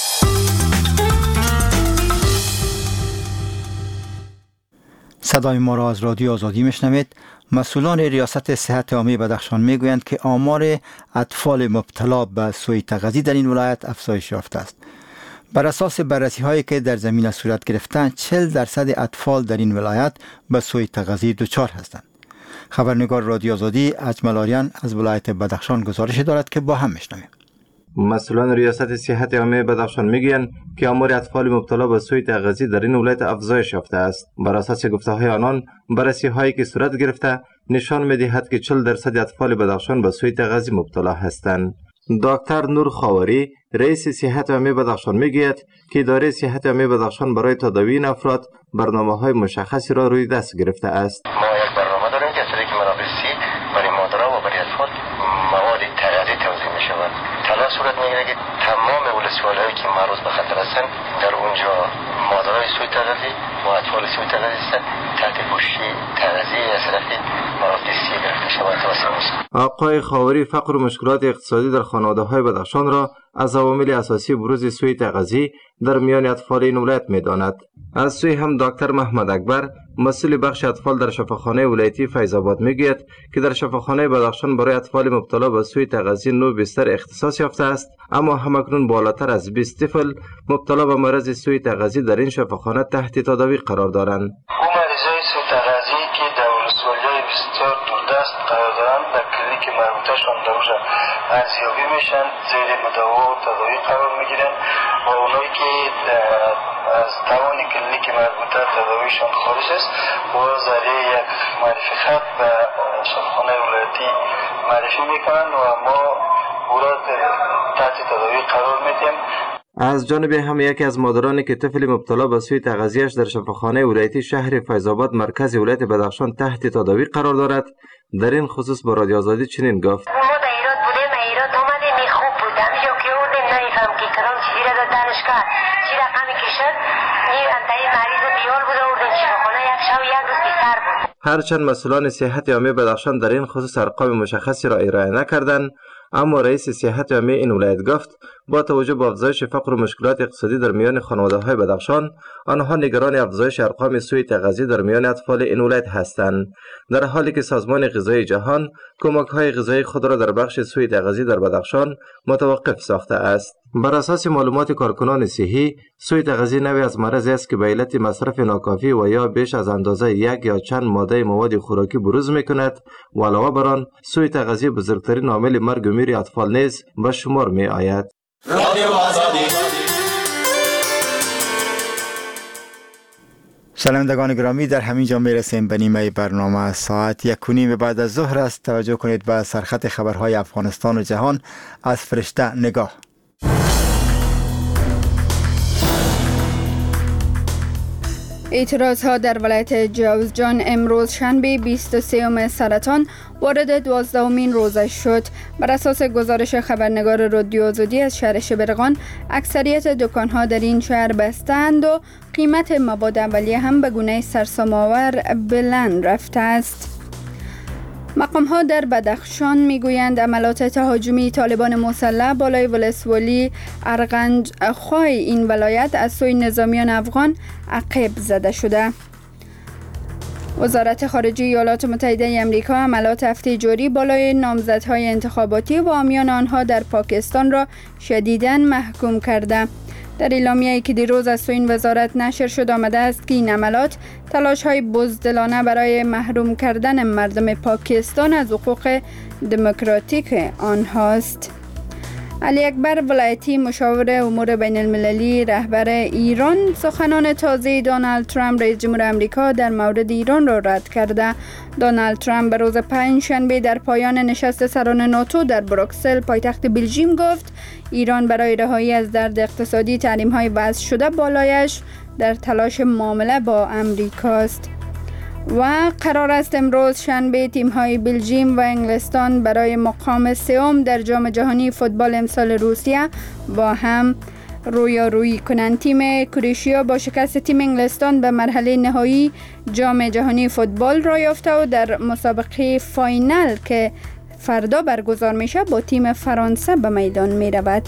صدای ما را از رادیو آزادی میشنوید. مسئولان ریاست صحت عامه بدخشان میگویند که آمار اطفال مبتلا به سوء تغذیه در این ولایت افزایش یافته است. بر اساس بررسی هایی که در زمینه صورت گرفتند چهل درصد اطفال در این ولایت به سوء تغذیه دچار هستند. خبرنگار رادیو آزادی اجمل آریان از ولایت بدخشان گزارش دارد که با هم میشنویم. مسئولان ریاست صحت عامه بدخشان میگویند که آمار اطفال مبتلا به سوء تغذیه در این ولایت افزایش یافته است. بر اساس گفته‌های آنان بررسی هایی که صورت گرفته نشان می‌دهد که چهل درصد اطفال بدخشان به سوء تغذیه مبتلا هستند. دکتر نور خاوری رئیس صحت عامه بدخشان میگوید که اداره صحت عامه بدخشان برای تداوی این افراد برنامه‌های مشخصی را روی دست گرفته است. ما یک برنامه داریم که از طریق منابع سی برای مادرها و برای اطفال مواد تغذیه توزیع می‌شود. تلاش صورت می‌گیرد که تمام ولسوالی‌هایی که معرض به خطر هستند در اونجا مادرای سوء تغذیه و اطفال سوء تغذیه هستند تحت پوشش تغذیه از طرف منابع سی گرفته شود. آقای خاوری فقر و مشکلات اقتصادی در خانواده‌های بدخشان را از عوامل اساسی بروز سوء تغذیه در میان اطفال این ولایت می‌داند. از سوی هم دکتر محمد اکبر مسئول بخش اطفال در شفاخانه ولایتی فیض آباد میگوید که در شفاخانه بدخشان برای اطفال مبتلا به سوء تغذیه نو بستر اختصاص یافته است، اما همکنون بالاتر از بیست طفل مبتلا به مرض سوء تغذیه در این شفاخانه تحت تداوی قرار دارند. او مریضای سوء تغذیه که در ولسوالی‌های بسیار دوردست قرار دارند در کلینیک مربوطه‌شان در اونجا ارزیابی میشن، زیر مداوا و تداوی قرار میگیرن و اونایی که از توان کلینیک مربوطه تداویشان خارج است و ذریعه یک معرفی خط به شفاخانه ولایتی معرفی میکنن و ما او را تحت تداوی قرار میدیم. از جانب هم یکی از مادرانی که طفل مبتلا به سوی تغذیه‌اش در شفاخانه ولایتی شهر فیض‌آباد مرکز ولایت بدخشان تحت تداوی قرار دارد، در این خصوص با رادیو آزادی چنین گفت: ما در ایراد بودیم، ایراد اومدیم، می خوب بود، همینجا که بودیم نمیفهم که کلام چیزی را در دانشگاه چی رقمی کشد، این انتهای مریض و بیار بود و بردیم شفاخانه، یک شب یک روز بی‌سر بود. هرچند مسئولان صحت عامه بدخشان در این خصوص ارقام مشخصی را ارائه نکردند، اما رئیس صحت عامه این ولایت گفت با توجه به افزایش فقر و مشکلات اقتصادی در میان خانواده‌های بدخشان، آنها نگران افزایش ارقام سوء تغذیه در میان اطفال این ولایت هستند، در حالی که سازمان غذایی جهان کمک‌های غذایی خود را در بخش سوء تغذیه در بدخشان متوقف ساخته است. بر اساس معلومات کارکنان صحی، سوء تغذیه نوعی از مرضی است که به علت مصرف ناکافی و یا بیش از اندازه یک یا چند ماده مواد خوراکی بروز می‌کند و علاوه بر آن سوء تغذیه بزرگترین عامل مرگ و میر اطفال نیز به شمار می‌آید. شنوندگان گرامی، در همین جا میرسیم به نیمه برنامه. ساعت یک و نیم بعد از ظهر است. توجه کنید به سرخط خبرهای افغانستان و جهان از فرشته نگاه. اعتراض ها در ولایت جوزجان امروز شنبه بیست و سوم سرطان وارد دوازدهمین روزه شد. بر اساس گزارش خبرنگار رادیو آزادی از شهر شبرغان، اکثریت دکان ها در این شهر بستند و قیمت مواد اولیه هم به گونه سرسام‌آور بلند رفته است. مقام ها در بدخشان میگویند عملات تهاجمی طالبان مسلح بالای ولسوالی ارغنج خواه این ولایت از سوی نظامیان افغان عقب زده شده. وزارت خارجه ایالات متحده آمریکا عملات هفته جاری بالای نامزدهای انتخاباتی و حامیان آنها در پاکستان را شدیداً محکوم کرده. در اعلامیه‌ای که دیروز از سوی این وزارت نشر شد آمده است که این عملات تلاش‌های بزدلانه برای محروم کردن مردم پاکستان از حقوق دموکراتیک آنهاست. علی اکبر ولایتی مشاور امور بین المللی رهبر ایران سخنان تازه دونالد ترامپ رئیس جمهور آمریکا در مورد ایران را رد کرده. دونالد ترامپ به روز پنجشنبه در پایان نشست سران ناتو در بروکسل پایتخت بلژیم گفت ایران برای رهایی از درد اقتصادی تحریم‌های وضع شده بالایش در تلاش معامله با امریکاست. و قرار است امروز شنبه تیم‌های بلژیم و انگلستان برای مقام سوم در جام جهانی فوتبال امسال روسیه با هم رویارویی کنند. تیم کرواتیا با شکست تیم انگلستان به مرحله نهایی جام جهانی فوتبال را یافته و در مسابقه فاینال که فردا برگزار میشه با تیم فرانسه به میدان میرود.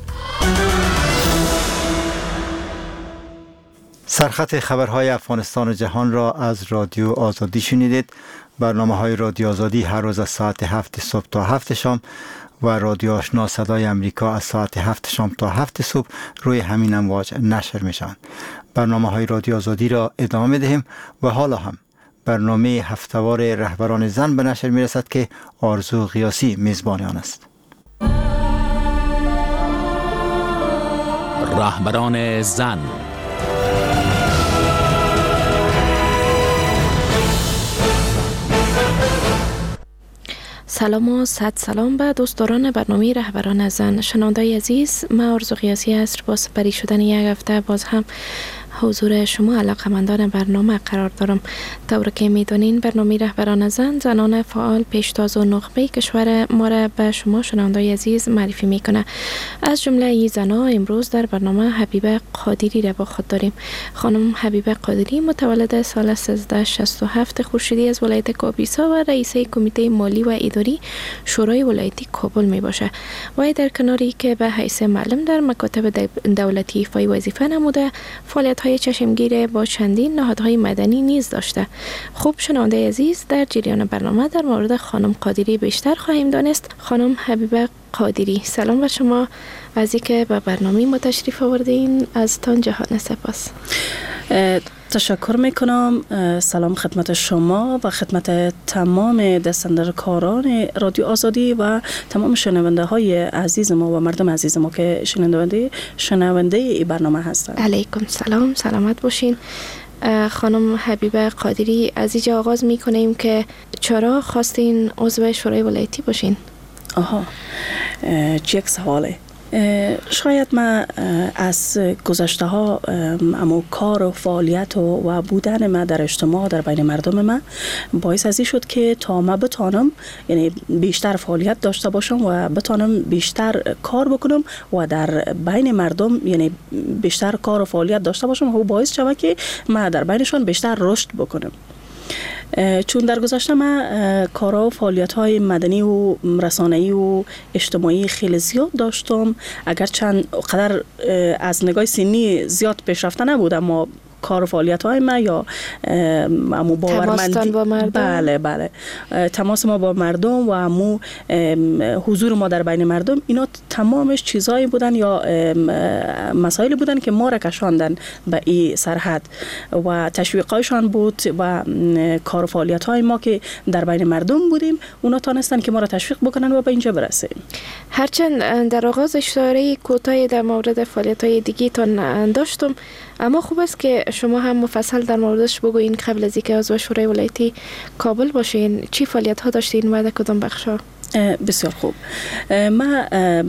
سرخط خبرهای افغانستان و جهان را از رادیو آزادی شنیدید. برنامه های رادیو آزادی هر روز از ساعت هفت صبح تا هفت شام و رادیو آشنا صدای امریکا از ساعت هفت شام تا هفت صبح روی همین امواج نشر می شوند. برنامه های رادیو آزادی را ادامه می دهیم و حالا هم برنامه هفته‌وار رهبران زن به نشر می رسد که آرزو قیاسی میزبان آن است. رهبران زن. سلام و صد سلام به دوستداران برنامه رهبران زن. شنوندای عزیز، من آرزو قیاسی هست. با سپری شدن یک هفته باز هم حضور شما علاقمندان برنامه قرار دارم. طور که میدونین برنامه رهبران زن زنان فعال پیشتاز و نخبه کشور ما را به شما شنوندای عزیز معرفی میکنه. از جمله این زنها امروز در برنامه حبیبه قادری را با خود داریم. خانم حبیبه قادری متولد سال سیزده شصت و هفت خورشیدی از ولایت کاپیسا و رئیسه کمیته مالی و اداری شورای ولایتی کابل می باشه. و در کناری که به حیث معلم در مکاتب دولتی ایفای وظیفه نموده، فعالیت های چشمگیر با چندین نهادهای مدنی نیز داشته. خوب شنونده عزیز، در جریان برنامه در مورد خانم قادری بیشتر خواهیم دانست. خانم حبیبه قادری، سلام بر شما. از اینکه به برنامه ما تشریف آوردین از تان جهان سپاس. تشکر میکنم. سلام خدمت شما و خدمت تمام دستاندرکاران رادیو آزادی و تمام شنونده های عزیز ما و مردم عزیز ما که شنونده شنونده ای برنامه هستند. علیکم سلام، سلامت باشین. خانم حبیبه قادری، از اینجا آغاز میکنیم که چرا خواستین عضو شورای ولایتی باشین؟ آها، یک سواله. شاید ما از گذشته ها اما کار و فعالیت و, و بودن ما در اجتماع در بین مردم ما باعث ازی شد که تا ما بتانم یعنی بیشتر فعالیت داشته باشم و بتانم بیشتر کار بکنم و در بین مردم یعنی بیشتر کار و فعالیت داشته باشم و باعث شود که ما در بینشان بیشتر رشد بکنم. چون در گذشته ما کارها و فعالیت های مدنی و رسانه‌ای و اجتماعی خیلی زیاد داشتم، اگر چند قدر از نگاه سنی زیاد پیشرفته نبود اما کار و فعالیت های ما یا امو باورمندی با مردم. بله بله تماس ما با مردم و امو حضور ما در بین مردم، اینا تمامش چیزایی بودن یا مسائلی بودن که ما را کشاندن به این سرحد و تشویقایشان بود و کار و فعالیت های ما که در بین مردم بودیم اونا تانستن که ما را تشویق بکنن و به اینجا برسیم. هرچند در آغاز اشاره کوتاهی در مورد فعالیت های دیگه تان داشتم، اما خوب است که شما هم مفصل در موردش بگوین قبل از اینکه عضو شورای ولایتی کابل باشین. چی فعالیت ها داشتین و در کدام بخش ها؟ بسیار خوب. ما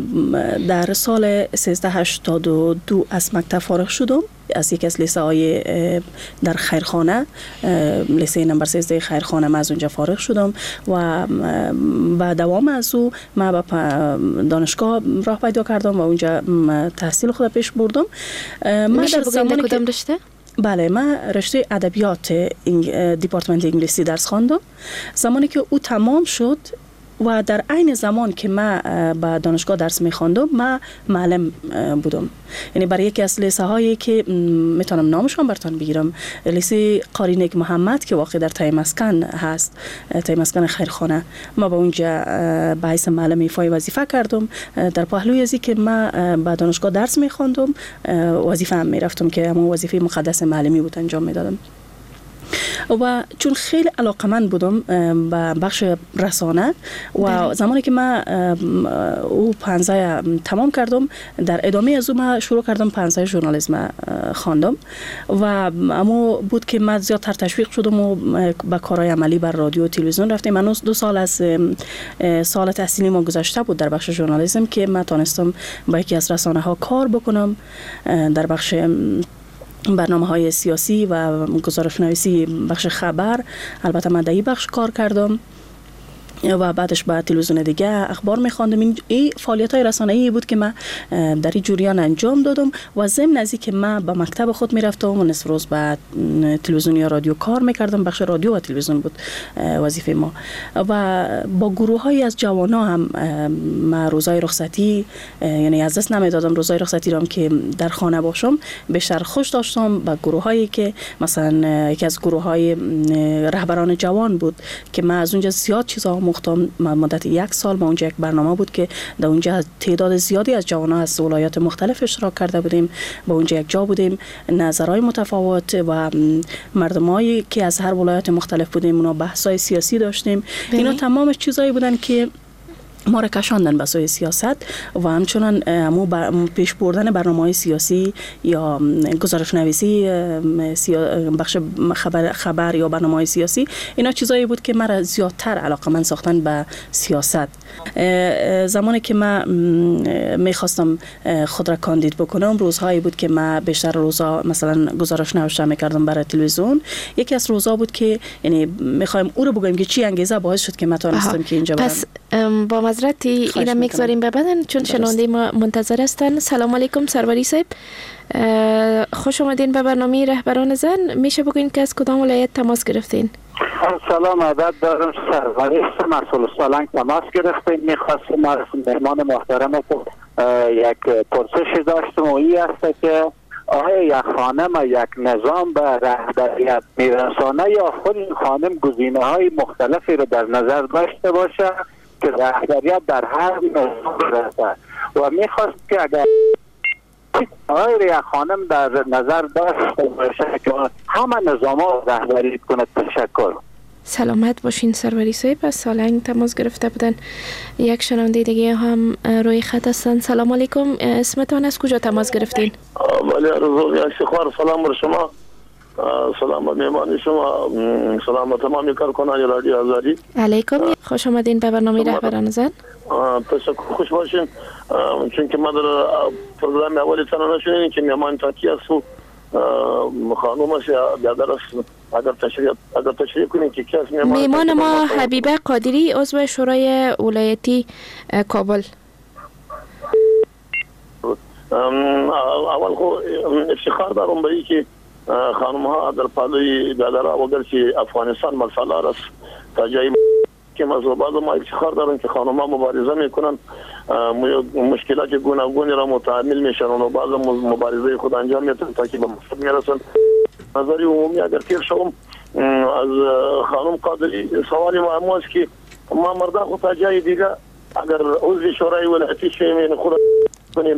در سال سیزده هشتاد و دو از مکتب فارغ شدم، از یک از لیسه های در خیرخانه، لیسه نمبر سیزده خیرخانه ما از اونجا فارغ شدم و با دوام از او ما به دانشگاه راه پیدا کردم و اونجا تحصیل خود پیش بردم. ما در زمانی کدام رشته؟ بله، من رشته ادبیات دیپارتمنت انگلیسی درس خواندم. زمانی که او تمام شد و در عین زمان که ما با دانشگاه درس می‌خواندم ما معلم بودم، یعنی برای یکی از لیسه هایی که میتونم نامشون براتون بگیرم، لیسه قاری نیک محمد که واقع در تایمسکن هست، تایمسکن خیرخانه، ما با اونجا به حیث معلم ایفای وظیفه کردم. در پهلوی ازی که ما با دانشگاه درس می‌خواندم وظیفه هم میرفتم که همون وظیفه مقدس معلمی بود انجام میدادم و چون خیلی علاقمند بودم به بخش رسانه و زمانی که من او پانزده تمام کردم در ادامه از او من شروع کردم پانزده ژورنالیسم خواندم و اما بود که من زیادتر تشویق شدم و به کارهای عملی بر رادیو و تلویزیون رفتم. من دو سال از سال تحصیلی ما گذشته بود در بخش ژورنالیسم که من تونستم با یکی از رسانه ها کار بکنم در بخش برنامه های سیاسی و گزارش نویسی بخش خبر. البته من در این بخش کار کردم و بعدش با تلویزیون دیگه اخبار می‌خواندم. این, این فعالیت‌های رسانه‌ای بود که من در این جریان انجام دادم و ضمن از اینکه من به مکتب خود میرفتم و نصف روز با تلویزیون یا رادیو کار می‌کردم. بخش رادیو و تلویزیون بود وظیفه ما و با گروه‌های از جوان‌ها هم ما روزهای رخصتی یعنی از دست نمیدادم روزهای رخصتی رو هم که در خانه باشم بیشتر خوش داشتم. با گروه‌هایی که مثلا یکی از گروه‌های رهبران جوان بود که من از اونجا زیاد چیزا مختم مدت یک سال ما اونجا یک برنامه بود که در اونجا تعداد زیادی از جوانان از ولایات مختلف اشتراک کرده بودیم، با اونجا یک جا بودیم، نظرهای متفاوت و مردمایی که از هر ولایت مختلف بودیم اونا بحث‌های سیاسی داشتیم. اینا تمامش چیزایی بودن که ما را کشاندن به سوی سیاست و همچنان همو پیش بردن برنامه‌های سیاسی یا گزارش نویسی بخش خبر خبر یا برنامه‌های سیاسی. اینا چیزایی بود که مرا زیادتر علاقه‌مند ساختن به سیاست. زمانی که من می‌خواستم خود را کاندید بکنم روزهایی بود که من بیشتر روزا مثلا گزارش نوشته می‌کردم برای تلویزیون. یکی از روزا بود که یعنی می‌خوایم او رو بگویم که چی انگیزه باعث شد که من تونستم که اینجا برم. پس با معذرت اینا میگذاریم به بعدن چون شنونده ما منتظر هستن. سلام علیکم سروری صاحب، خوش آمدین به برنامه رهبران زن. میشه بگوین که از کدام ولایت تماس گرفتین؟ سلام عدد دارم، سروری مسئول سالنگ تماس گرفتین. میخواستم از مهمان محترم یک پرسشی داشتم و این است که آیا یک خانم یک نظام به رهبریت میرسانه یا خود این خانم گزینه های مختلفی رو در نظر داشته باشه که رهبریت در هر نظام برسه و میخواست که اگر آیا یک خانم در نظر داشته باشه که همه نظام ها رهبری کنه. تشکر. سلامت باشین سروری صاحب، از سالنگ تماس گرفته بودن. یک شنونده دیگه هم روی خط هستن. سلام علیکم، اسمتان از کجا تماس گرفتین؟ ولی رضا شخوار. سلام بر شما. سلام به مهمان شما، سلام به تمامی کارکنان رادیو آزادی. علیکم، خوش آمدین به برنامه رهبران زن. تشکر، خوش باشین. چون که ما در پروگرام اولی تنها نشونیم که مهمان تا کی است و خانم است یا بیادر است، اگر تشریح اگر تشریح کنیم که کی است مهمان. مهمان ما حبیبه قادری، عضو شورای ولایتی کابل. اول خو افتخار دارم به این که خانم ها در پالوی بیادرها و گرچه افغانستان مسئله است تا جایی که مذهبات ما افتخار دارن که خانم ها مبارزه میکنن، مشکلات گوناگونی را متحمل میشن و بعض مبارزه خود انجام میدن تا که به مقصد میرسن. نظری عمومی اگر تیر شوم از خانم قادری، سوالی ما است که ما مردا خود تا جای دیگه اگر عضو شورای ولایتی شویم خود کنیم،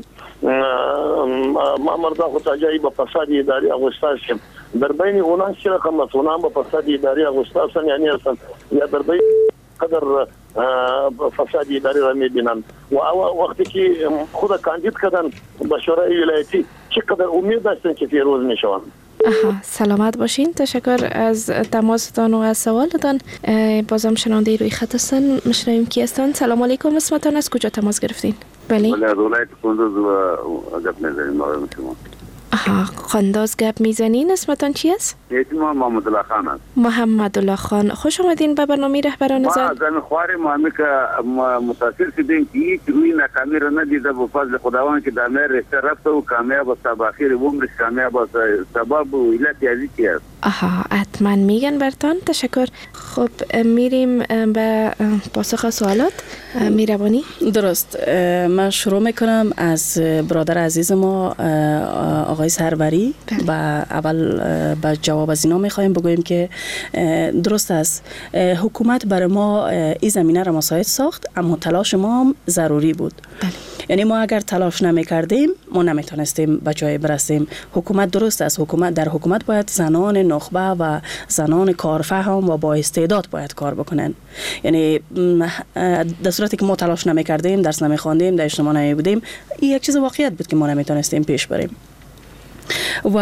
ما مردا خود تا جایی به فساد اداری اغوستا شیم. در بین اونان چه رقم است؟ اونان به فساد اداری اغوستا هستن یعنی هستن یا در بین قدر فساد اداری را میبینن و وقتی که خود کاندید کردن به شورای ولایتی چقدر امید داشتن که پیروز میشوند. سلامت باشین، تشکر از تماستان و از سوالتان. بازم شنونده روی خط هستن، مشنویم کی هستن. سلام علیکم، اسمتان از کجا تماس گرفتین؟ بله بله از ولایت کندوز و گپ میزنیم آقای شما. آها، قنداز گپ میزنین. اسمتان چی است؟ اسم محمد الله خان است. محمد الله خان، خوش آمدین به برنامه رهبران زن. ما زن خوار ما که متاثر شدیم که هیچ روی ناکامی را ندیده به فضل خداوند که در مهر رشته رفته و کامیاب است، تا اخیر عمرش کامیاب است. سبب و علت یازی است. آها، حتما میگن برتان. تشکر. خب میریم به پاسخ سوالات. میربانی درست. من شروع میکنم از برادر عزیز ما آقای سروری و اول با جواب از اینا میخوایم بگوییم که درست است، حکومت برای ما این زمینه را مساعد ساخت، اما تلاش ما هم ضروری بود. بله. یعنی ما اگر تلاش نمی کردیم ما نمیتونستیم به جای برسیم. حکومت درست است، حکومت در حکومت باید زنان نخبه و زنان کارفهم و با استعداد باید کار بکنن. یعنی در صورتی که ما تلاش نمی کردیم، درس نمی خواندیم، در اجتماع نمی بودیم، این یک چیز واقعیت بود که ما نمیتونستیم پیش بریم و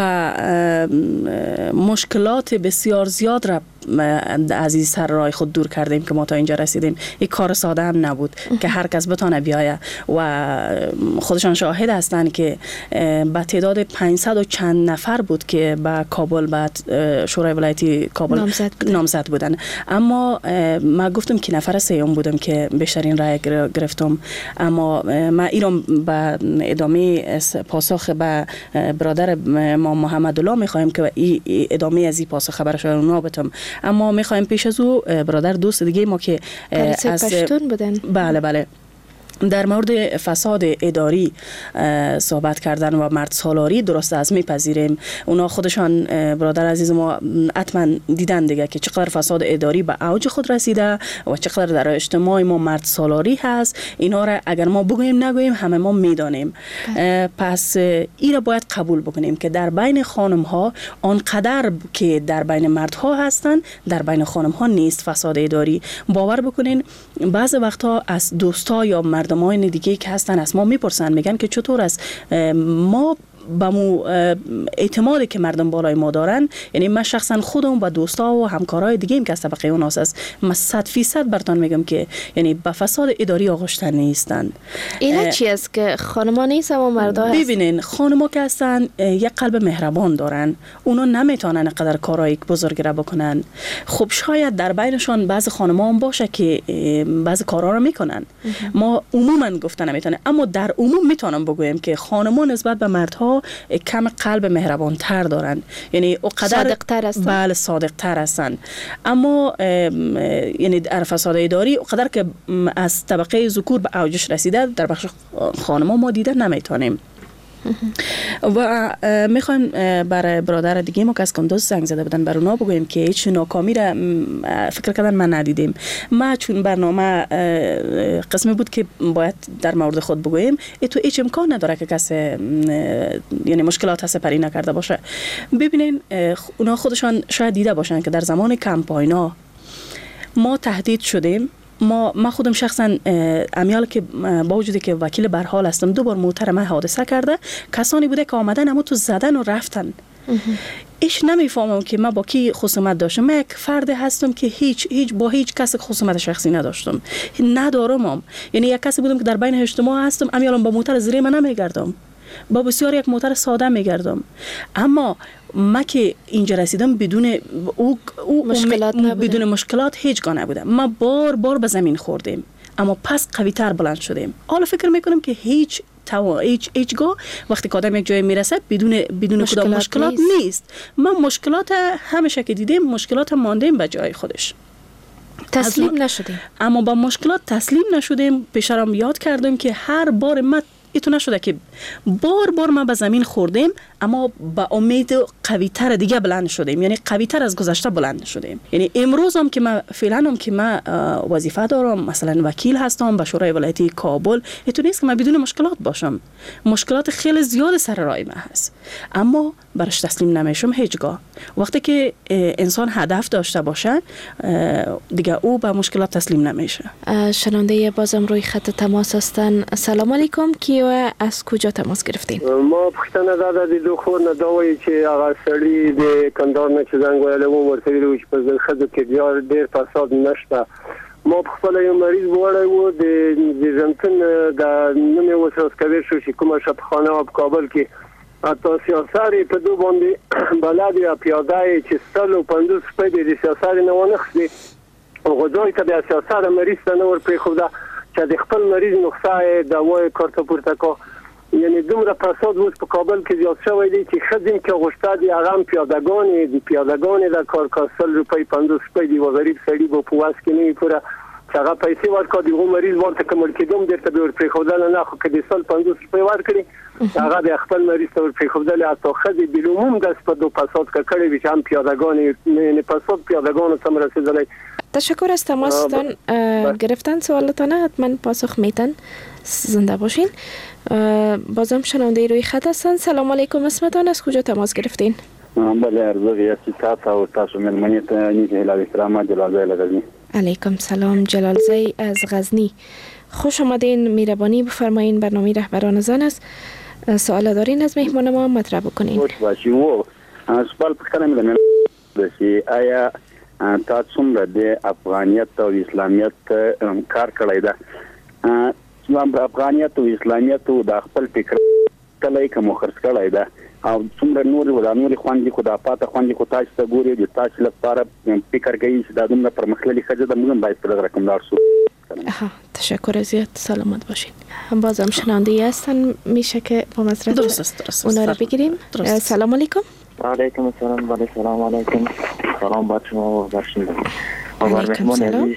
مشکلات بسیار زیاد را از این سر راه خود دور کردیم که ما تا اینجا رسیدیم. این کار ساده هم نبود که هر کس بتونه بیایه و خودشان شاهد هستند که به تعداد پانصد و چند نفر بود که به کابل بعد شورای ولایتی کابل نامزد بودن. نامزد بودن. اما ما گفتم که نفر سوم بودم که بیشترین رای گرفتم. اما ما ایران به ادامه پاسخ به برادر ما محمد الله میخوایم که ادامه از این پاسخ خبرش رو نابتم. اما میخوایم پیش از او برادر دوست دیگه ما که از پشتون بودن، بله بله، در مورد فساد اداری صحبت کردن و مرد سالاری، درست از میپذیریم. اونا خودشان برادر عزیز ما حتما دیدن دیگه که چقدر فساد اداری به اوج خود رسیده و چقدر در اجتماع ما مرد سالاری هست. اینا را اگر ما بگوییم نگوییم همه ما میدانیم. پس این را باید قبول بکنیم که در بین خانم ها آنقدر که در بین مردها هستن، در بین خانم ها نیست فساد اداری. باور بکنین بعض وقتها از دوستا یا مردمان دیگه که هستن از ما میپرسن، میگن که چطور است ما با مو اعتمادی که مردم بالای ما دارن، یعنی من شخصا خودم با دوستا و همکارای دیگه ایم که از طبقه اوناس است، من صد فیصد برتان میگم که یعنی با فساد اداری آغشته نیستن. اینا چی است که خانما نیستن و مردا هستن؟ ببینین خانما که هستن یک قلب مهربان دارن، اونا نمیتونن قدر کارای بزرگ را بکنن. خب شاید در بینشان بعض خانما هم باشه که بعض کارا رو میکنن، ما عموما گفتن نمیتونه، اما در عموم میتونم بگویم که خانما نسبت به مردها کم قلب مهربان تر دارن، یعنی اقدر صادق تر هستن. بله صادق تر هستن. اما یعنی در فساد اداری اقدر که از طبقه ذکور به اوجش رسیده در بخش خانما ما دیده نمیتونیم. و میخوایم برای برادر دیگه ما که از کندوز زنگ زده بودن بر اونا بگویم که هیچ ناکامی را فکر کردن ما ندیدیم. ما چون برنامه قسمی بود که باید در مورد خود بگویم، ای تو هیچ امکان نداره که کسی یعنی مشکلات سپری نکرده باشه. ببینین اونا خودشان شاید دیده باشن که در زمان کمپاینا ما تهدید شدیم. ما ما خودم شخصا امیال که با وجودی که وکیل برحال هستم دو بار موتر ما حادثه کرده، کسانی بوده که آمدن اما تو زدن و رفتن ایش نمیفهمم که من با کی خصومت داشتم. من یک فرد هستم که هیچ هیچ با هیچ کس خصومت شخصی نداشتم، ندارم هم. یعنی یک کسی بودم که در بین اجتماع هستم، امیالم با موتر زیره من نمیگردم، با بسیار یک موتر ساده میگردم. اما ما که اینجا رسیدم بدون او, او مشکلات م... بدون مشکلات هیچگاه نبودم. ما بار بار به زمین خوردیم اما پس قوی تر بلند شدیم. حالا فکر میکنم که هیچ تو هیچ هیچگاه وقتی که آدم یک جای میرسه بدون بدون مشکلات, مشکلات نیست. نیست. ما مشکلات همیشه که دیدیم مشکلات ماندیم به جای خودش، تسلیم نشدیم. اما با مشکلات تسلیم نشدیم. پیشرم یاد کردم که هر بار ما ایتو نشده که بار بار ما به زمین خوردیم اما با امید قوی تر دیگه بلند شدیم، یعنی قوی تر از گذشته بلند شدیم. یعنی امروز هم که ما فعلا هم که ما وظیفه دارم، مثلا وکیل هستم به شورای ولایتی کابل، ایتو نیست که ما بدون مشکلات باشم. مشکلات خیلی زیاد سر راه ما هست اما برش تسلیم نمیشم هیچگاه. وقتی که انسان هدف داشته باشه دیگه او به مشکلات تسلیم نمیشه. شنونده بازم روی خط تماس هستن. سلام علیکم، کی و از کجا تماس گرفتین؟ ما پښتنه دا د دوه خور نه دوی چې هغه سړی د کندهار نه چې زنګ ویل و ورته ویل چې په خځو کې ډیر ډیر فساد نشته. ما په خپل یو مریض وړی و د ځنتن د نومې وسوسکوي شو چې کومه شفاخانه په کابل کې اته سیاساري په دوه باندې بلاد یا پیاده چې ستلو پندوس په دې سیاساري نه ونخسي غوځوي ته د سیاسار مریض نه ور پرې خو دا چې د خپل مریض نقصه دوايي کارته پورته کو. یعنی دومره فساد اوس په کابل کې زیات شوی دی چې خدیم کې غوښته دي هغه پیادهګان دي پیادهګان د کار کاسل روپۍ پندوس په دی و غریب سړي په پواس کې نه پوره هغه پیسې ورکړي د مریض ورته کوم کېدوم درته به ور پرې خودل نه خو کې د سل پندوس روپۍ ورکړي هغه د خپل مریض ته ور پرې خودل اته خدي بلومم د سپدو فساد کړي وي چې هم پیادهګان نه فساد پیادهګان سم رسیدلای. تشکر از تماستان گرفتن. سوالتان حتما پاسخ میتن. زنده باشین. بازم شنونده روی خط هستن. سلام علیکم، اسمتان از کجا تماس گرفتین؟ بله ارزو یاسی تاسو او تاسو ملمنیت نیت هلاوی سلام جلالزی لغزنی. علیکم سلام جلالزی از غزنی. خوش آمدین، مهربانی بفرمایین. برنامه رهبران زن است. سوال دارین از مهمان ما مطرح بکنین. خوش باشی. و سوال پختنه میلمن بسی آیا تا څومره د افغانیت او اسلامیت کار کړی ده؟ اسلام افغانیت او اسلامیت د خپل فکر کله کوم خرڅ کړی ده او څومره نور و نور خوندې خو د پاته خوندې خو تاسو ته ګوري د تاسو لپاره فکر کوي چې دا دومره پرمختللي خځه ده موږ باید پر رقم دار شو. آها تشکر زیاد، سلامت باشین. بازم شنونده هستن، میشه که با مطرح درست است اونا رو بگیریم. سلام علیکم. علیکم السلام. بله سلام علیکم. سلام بر شما و بر شما. علیکم سلام.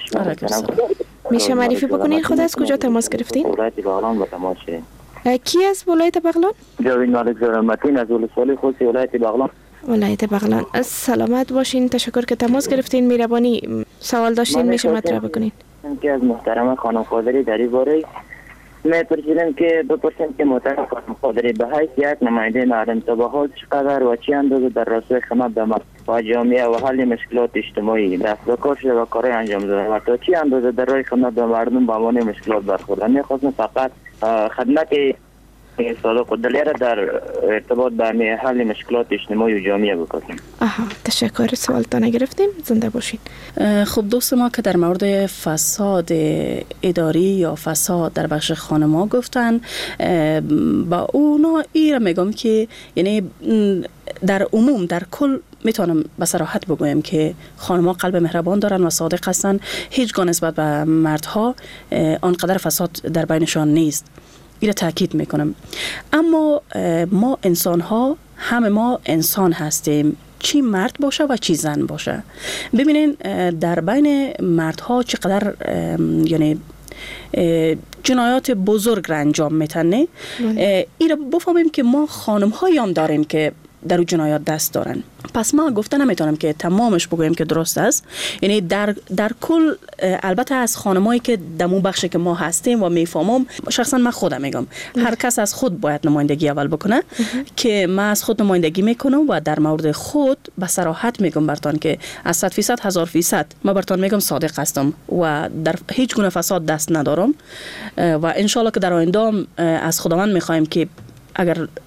میشه معرفی بکنین خود از کجا تماس گرفتین؟ ولایت بغلان با تماس شدیم. کی از ولایت بغلان؟ جاوید مالک زرمتین از ولسوالی خصوصی ولایت بغلان. ولایت بغلان. سلامت باشین، تشکر که تماس گرفتین. مهربانی سوال داشتین میشه مطرح بکنین. که از محترم خانم خادری در این باره می‌پرسیدم که بپرسیم که محترم خانم خادری به حیث یک نماینده معلم طبقات چقدر و چه اندازه در راستای خدمت به مردم و جامعه و حل مشکلات اجتماعی دست به کار شده و کارهای انجام داده و تا چه اندازه در راه خدمت به مردم به عنوان مشکلات برخوردن. می‌خواستم فقط خدمت صادق و دلیره در ارتباط به حل مشکلات اجتماعی و جامعه بکنیم. آها تشکر، سوالتان گرفتیم. زنده باشین. خب دوست ما که در مورد فساد اداری یا فساد در بخش خانما گفتن، با اونا ایره میگم که یعنی در عموم در کل میتونم به صراحت بگویم که خانم‌ها قلب مهربان دارن و صادق هستن. هیچگاه نسبت به مردها آنقدر فساد در بینشان نیست. این را تاکید میکنم. اما ما انسان ها همه ما انسان هستیم، چی مرد باشه و چی زن باشه. ببینین در بین مردها چقدر یعنی جنایات بزرگ را انجام میتنه. این را بفهمیم که ما خانم هایی هم داریم که در جنایات دست دارن. پس ما گفته نمیتونم که تمامش بگویم که درست است. یعنی در در کل البته از خانمایی که دمو بخشی که ما هستیم و میفهمم، شخصا من خودم میگم هر کس از خود باید نمایندگی اول بکنه که من از خود نمایندگی میکنم و در مورد خود به صراحت میگم برتان که از صد فیصد هزار فیصد ما برتان میگم صادق هستم و در هیچ گونه فساد دست ندارم و انشالله که در آینده از خداوند میخوایم که اگر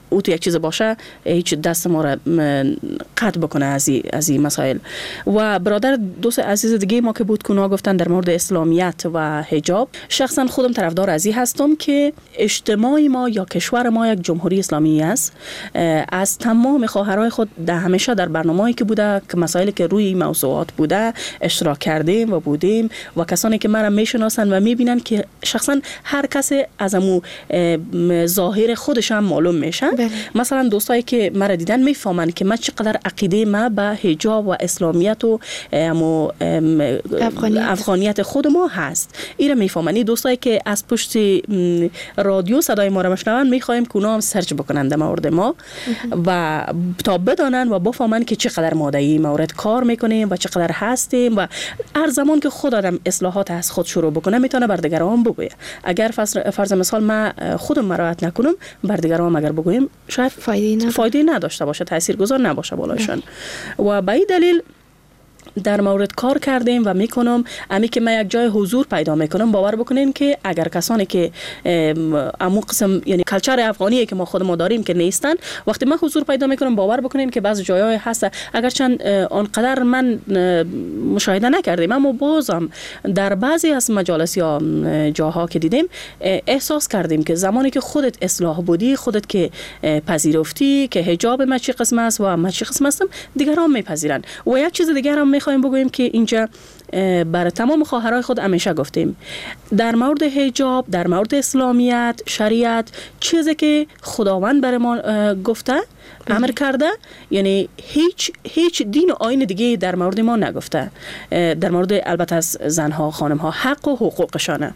او تو یک چیز باشه هیچ دست ما را قطع بکنه از این از این مسائل. و برادر دوست عزیز دیگه ما که بود که اونا گفتن در مورد اسلامیت و حجاب، شخصا خودم طرفدار از این هستم که اجتماع ما یا کشور ما یک جمهوری اسلامی است. از تمام خواهرای خود در همیشه در برنامه‌ای که بوده که مسائلی که روی موضوعات بوده اشتراک کردیم و بودیم و کسانی که مرا میشناسن و میبینن که شخصا هر کسی از امو ظاهر خودش هم معلوم میشه. بله. مثلا دوستایی که مرا دیدن میفهمن که من چقدر عقیده ما به حجاب و اسلامیت و امو افغانیت. افغانیت خود ما هست. اینا میفهمن. این دوستایی که از پشت رادیو صدای ما را میشنون میخوایم که اونا هم سرچ بکنن در مورد ما و تا بدانن و بفهمن که چقدر ما در این مورد کار میکنیم و چقدر هستیم و هر زمان که خود آدم اصلاحات از خود شروع بکنه میتونه بر دیگران بگویه. اگر فرض مثال من خودم مراعات نکنم بر دیگران اگر بگویم شاید فایده فایده نداشته باشه، تاثیرگذار نباشه بالایشان. و به این دلیل در مورد کار کردیم و میکنم. امی که من یک جای حضور پیدا میکنم باور بکنین که اگر کسانی که امو قسم یعنی کلچر افغانیه که ما خود ما داریم که نیستن، وقتی من حضور پیدا میکنم باور بکنین که بعضی جایهای هست اگرچند آنقدر من مشاهده نکردیم اما بازم در بعضی از مجالس یا جاها که دیدیم احساس کردیم که زمانی که خودت اصلاح بودی، خودت که پذیرفتی که حجاب ما چی قسم است و ما چی قسم هستم، دیگران میپذیرن. و یک چیز دیگر هم میخوایم بگوییم که اینجا برای تمام خواهرای خود همیشه گفتیم در مورد حجاب، در مورد اسلامیت، شریعت، چیزی که خداوند برای ما گفته امر کرده، یعنی هیچ هیچ دین و آیین دیگه در مورد ما نگفته. در مورد البته از زنها، خانمها حق و حقوقشانه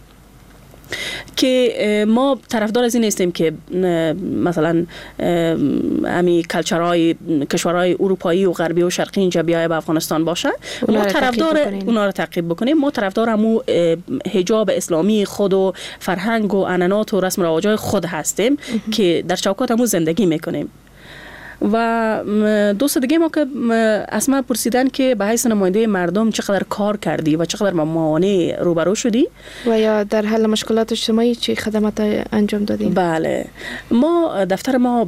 که ما طرفدار از این نیستیم که مثلا امی کلچرهای کشورهای اروپایی و غربی و شرقی اینجا بیای به افغانستان باشه. ما طرفدار اونا رو تعقیب بکنیم. ما طرفدار همو حجاب اسلامی خود و فرهنگ و عنعنات و رسم و رواج‌های خود هستیم که در چوکات همو زندگی میکنیم. و دوست دیگه ما که از ما پرسیدن که به حیث نماینده مردم چقدر کار کردی و چقدر موانع روبرو شدی و یا در حل مشکلات اجتماعی چی خدمات انجام دادیم. بله، ما دفتر ما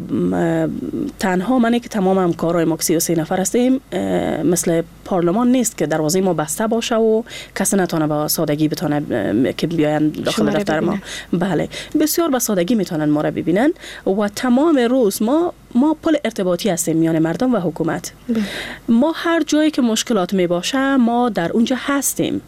تنها منی که تمام همکارای ما که سی و سه نفر هستیم مثل پارلمان نیست که دروازه ما بسته باشه و کسی نتونه با سادگی بتونه که بیاین داخل دفتر ما. بله، بسیار با سادگی میتونن ما را ببینن و تمام روز ما ما پل ارتباطی هستیم میان مردم و حکومت. بله. ما هر جایی که مشکلات می باشه ما در اونجا هستیم.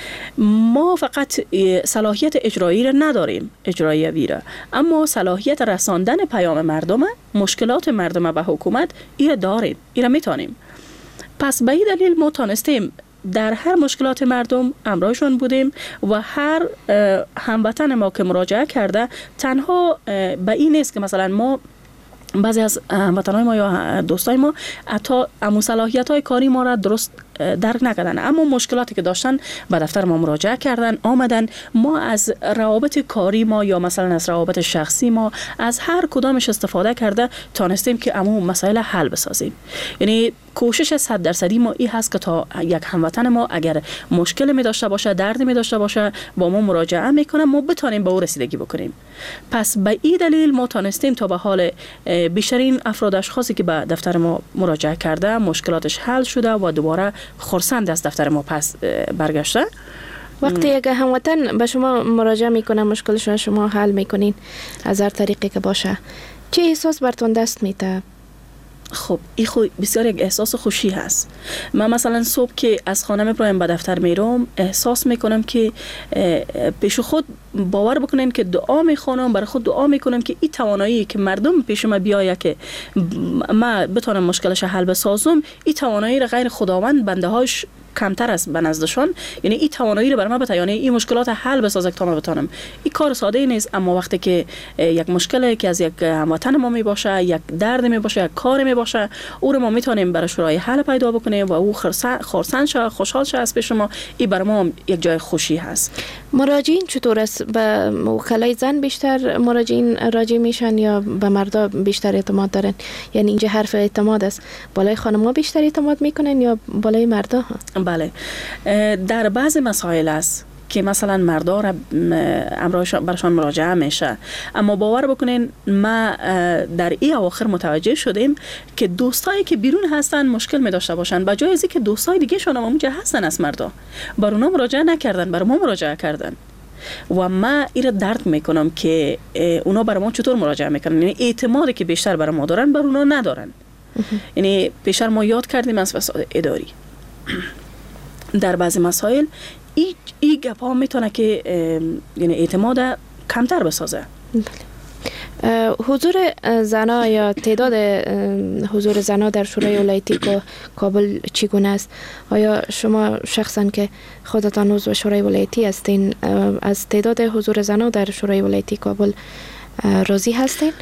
ما فقط صلاحیت اجرایی را نداریم، اجرایی را، اما صلاحیت رساندن پیام مردم، مشکلات مردم به حکومت ایره داریم، ایره میتونیم. پس به این دلیل ما تانستیم در هر مشکلات مردم همراهشون بودیم و هر هموطن ما که مراجعه کرده تنها به این نیست که مثلا ما بعضی از هموطنان ما یا دوستای ما حتی امو صلاحیت‌های کاری ما را درست درک نکردن، اما مشکلاتی که داشتن به دفتر ما مراجعه کردن، آمدن. ما از روابط کاری ما یا مثلا از روابط شخصی ما از هر کدامش استفاده کرده تانستیم که امو مسائل حل بسازیم. یعنی کوشش صد درصدی ما این هست که تا یک هموطن ما اگر مشکل می داشته باشه، درد می داشته باشه، با ما مراجعه میکنه، ما بتونیم به او رسیدگی بکنیم. پس به این دلیل ما تانستیم تا به حال بیشترین افراد اشخاصی که به دفتر ما مراجعه کرده مشکلاتش حل شده و دوباره خرسند از دفتر ما پس برگشته. وقتی یک هموطن به شما مراجعه میکنه مشکلشون شما حل میکنین از هر طریقی که باشه، چه احساس برتون دست میده؟ خب این خو بسیار یک احساس خوشی هست. من مثلا صبح که از خانه میپرایم به دفتر میرم احساس میکنم که پیش خود باور بکنین که دعا میخوانم، برای خود دعا میکنم که این توانایی که مردم پیش ما بیایه که ما بتونم مشکلش حل بسازم، این توانایی را غیر خداوند بنده هاش کمتر است به نزدشان. یعنی این توانایی رو برای ما بتا، یعنی این مشکلات حل بسازه تا ما بتونم. این کار ساده نیست، اما وقتی که یک مشکلی که از یک هموطن ما می باشه، یک درد می باشه، یک کار می باشه، او رو ما میتونیم برای شورای حل پیدا بکنیم و او خرسند شه، خوشحال شه از پیش ما. این برای ما یک جای خوشی هست. مراجعین چطور است؟ به وکلای زن بیشتر مراجعین راجع میشن یا به مردا بیشتر اعتماد دارن؟ یعنی اینجا حرف اعتماد است، بالای خانم‌ها بیشتر اعتماد میکنن یا بالای مردا ها؟ بله، در بعض مسائل است که مثلا مردا را برشان مراجعه میشه. اما باور بکنین ما در این اواخر متوجه شدیم که دوستایی که بیرون هستن مشکل می داشته باشن، به جای از اینکه دوستای دیگه شون هم اونجا هستن از مردا بر اونا مراجعه نکردن، بر ما مراجعه کردن. و ما این درک میکنم که اونا بر ما چطور مراجعه میکنن، یعنی اعتمادی که بیشتر بر ما دارن بر اونا ندارن. یعنی بیشتر ما یاد کردیم از فساد اداری در بعضی مسائل این ای گپ ها میتونه که یعنی اعتماد کمتر بسازه. حضور زنا یا تعداد حضور زنا در شورای ولایتی کابل چگونه است؟ آیا شما شخصا که خودتان عضو شورای ولایتی هستین از تعداد حضور زنا در شورای ولایتی کابل راضی هستین؟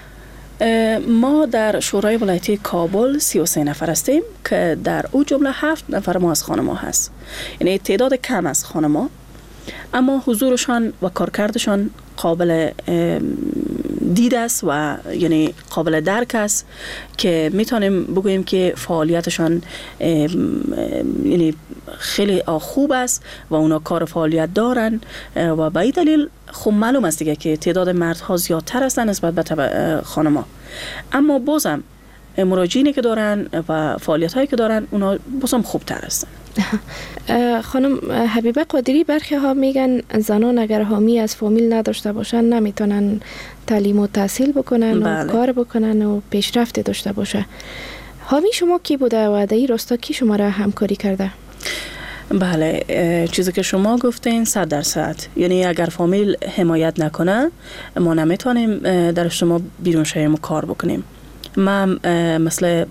ما در شورای ولایتی کابل سی و سه نفر هستیم که در او جمله هفت نفر ما از خانم‌ها هست، یعنی تعداد کم از خانم‌ها، اما حضورشان و کارکردشان قابل دید است و یعنی قابل درک است که میتونیم بگوییم که فعالیتشان یعنی خیلی خوب است و اونا کار فعالیت دارن و به این دلیل خب معلوم است دیگه که تعداد مردها زیادتر هستن نسبت به خانم‌ها. اما بازم مراجعینی که دارن و فعالیت هایی که دارن اونا بازم خوبتر هستن. خانم حبیبه قادری برخی ها میگن زنان اگر حامی از فامیل نداشته باشن نمیتونن تعلیم و تحصیل بکنن بله. و کار بکنن و پیشرفت داشته باشه. حامی شما کی بوده و در این راستا کی شما را همکاری کرده؟ بله، چیزی که شما گفتین صد درصد، یعنی اگر فامیل حمایت نکنه ما نمیتونیم در شما بیرون شویم و کار بکنیم. من مثل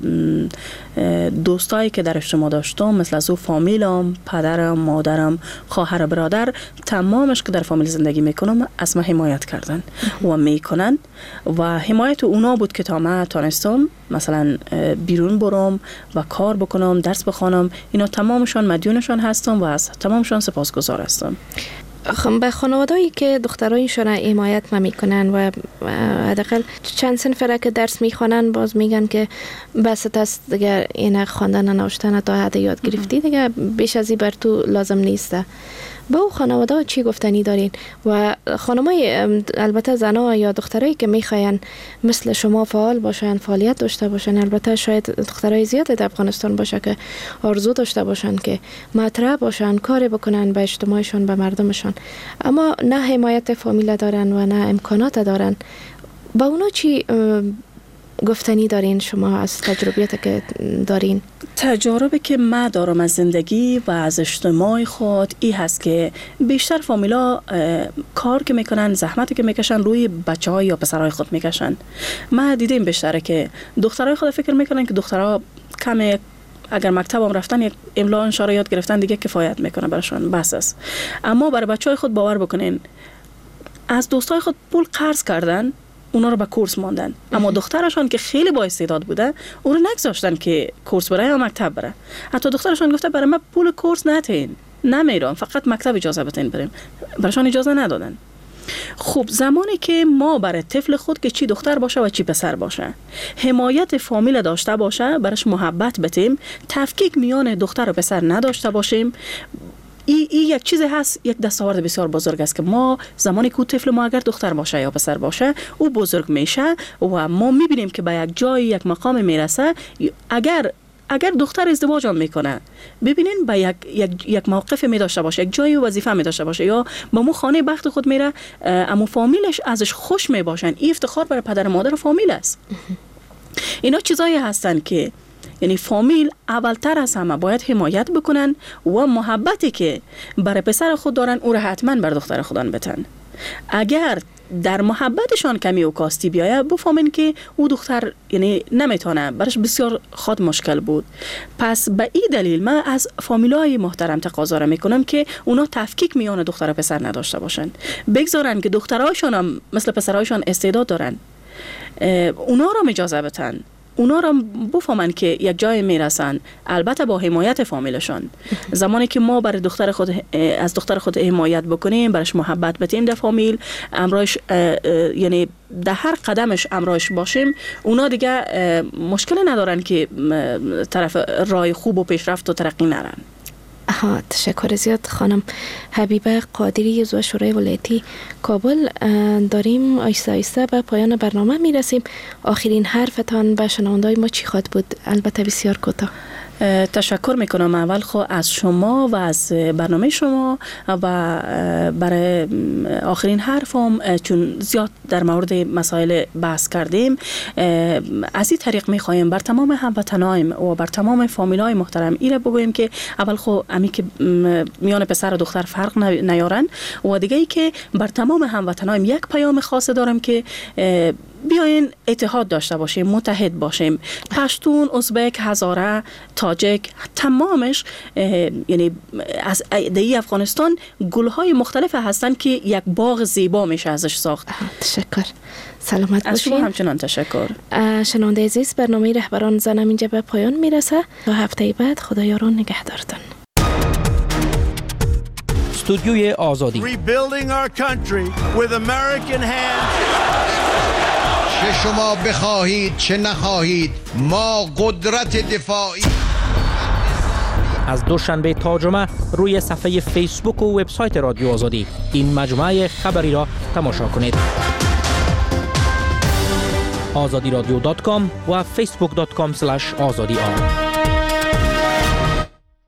دوستایی که در اجتماع داشتم، مثل از او فامیلم، پدرم، مادرم، خواهر، برادر، تمامش که در فامیل زندگی میکنم از ما حمایت کردن و میکنن و حمایت اونا بود که تا من تانستم مثلا بیرون برم و کار بکنم، درس بخوانم. اینا تمامشان مدیونشان هستم و از تمامشان سپاسگزار هستم. به خانوادهایی که دخترایشان حمایت میکنن و حداقل چند صنف را که درس میخوانن باز میگن که بس است دیگه این خواندن نوشتن تا حد یاد گرفتی دیگه بیش از این بر تو لازم نیسته، با او خانواده چی گفتنی دارین؟ و خانمای البته زنا یا دخترایی که میخواین مثل شما فعال باشن، فعالیت داشته باشن، البته شاید دخترای زیاده در افغانستان باشه که آرزو داشته باشن که مطرح باشن، کاری بکنن به اجتماعشون، به مردمشون، اما نه حمایت فامیل دارن و نه امکانات دارن، با اونا چی گفتنی دارین شما از تجربیات که دارین؟ تجربه که من دارم از زندگی و از اجتماع خود ای هست که بیشتر فامیلا کار که میکنن، زحمتی که میکشن روی بچه های یا پسرهای خود میکشن. من دیدیم بیشتره که دخترهای خود فکر میکنن که دخترها کم اگر مکتب هم رفتن یک املا انشاره یاد گرفتن دیگه کفایت میکنه براشون، بس است. اما برای بچه های خود باور بکنین از دوستای خود پول قرض کردن، اونا رو به کورس ماندن، اما دخترشان که خیلی با استعداد بوده اون رو نگذاشتن که کورس بره یا مکتب بره. حتی دخترشان گفته برای من پول کورس نتین، نمیرم، فقط مکتب اجازه بتین بریم، براشان اجازه ندادن. خب زمانی که ما برای طفل خود که چی دختر باشه و چی پسر باشه حمایت فامیل داشته باشه، براش محبت بتیم، تفکیک میان دختر و پسر نداشته باشیم، ای, ای یک چیز هست، یک دستاورد بسیار بزرگ است که ما زمانی که طفل ما اگر دختر باشه یا پسر باشه او بزرگ میشه و ما میبینیم که به یک جای یک مقام میرسه. اگر اگر دختر ازدواج هم میکنه ببینین به یک یک یک موقف می داشته باشه، یک جای وظیفه می داشته باشه یا به مو خانه بخت خود میره، اما فامیلش ازش خوش می باشن، این افتخار برای پدر مادر و فامیل است. اینا چیزایی هستن که یعنی فامیل اولتر از همه باید حمایت بکنن و محبتی که برای پسر خود دارن او را حتما بر دختر خودان بتن. اگر در محبتشان کمی و کاستی بیایه بفهمین که او دختر یعنی نمیتونه، برش بسیار خود مشکل بود. پس به این دلیل من از فامیلای محترم تقاضا میکنم که اونا تفکیک میان دختر و پسر نداشته باشن، بگذارن که دخترایشان هم مثل پسرایشان استعداد دارن، اونا را اجازه بتن، اونا را بفهمن که یک جای میرسن، البته با حمایت فامیلشان. زمانی که ما برای دختر خود از دختر خود حمایت بکنیم، برش محبت بتیم در فامیل، امرایش یعنی در هر قدمش امرایش باشیم، اونا دیگه مشکل ندارن که طرف راه خوب و پیشرفت و ترقی نرن. ها تشکر زیاد خانم حبیبه قادری عضو شورای ولایتی کابل. داریم آیسته آیسته به پایان برنامه میرسیم. آخرین حرفتان به شنونده‌های ما چی خواهد بود؟ البته بسیار کوتاه. تشکر میکنم اول خو از شما و از برنامه شما و برای آخرین حرفم، چون زیاد در مورد مسائل بحث کردیم، از این طریق میخوایم بر تمام هموطنایم و بر تمام فامیلای محترم ایره بگویم که اول خو امی که میان پسر و دختر فرق نیارن و دیگه ای که بر تمام هموطنایم یک پیام خاص دارم که بیاین اتحاد داشته باشیم، متحد باشیم. پشتون، ازبک، هزاره، تاجک، تمامش یعنی از ایده افغانستان گلهای مختلف هستن که یک باغ زیبا میشه ازش ساخت. تشکر. سلامت باشین. از شما همچنان تشکر. شنونده عزیز، برنامه رهبران زنم اینجا به پایان میرسه. تا هفته بعد خدایاران نگهدارتون. استودیوی آزادی. Rebuilding our country with American hands. چه شما بخواهید چه نخواهید ما قدرت دفاعی. از دوشنبه تا جمعه روی صفحه فیسبوک و وبسایت رادیو آزادی این مجموعه خبری را تماشا کنید. آزادی رادیو دات کام و فیسبوک دات کام اسلش آزادی آر.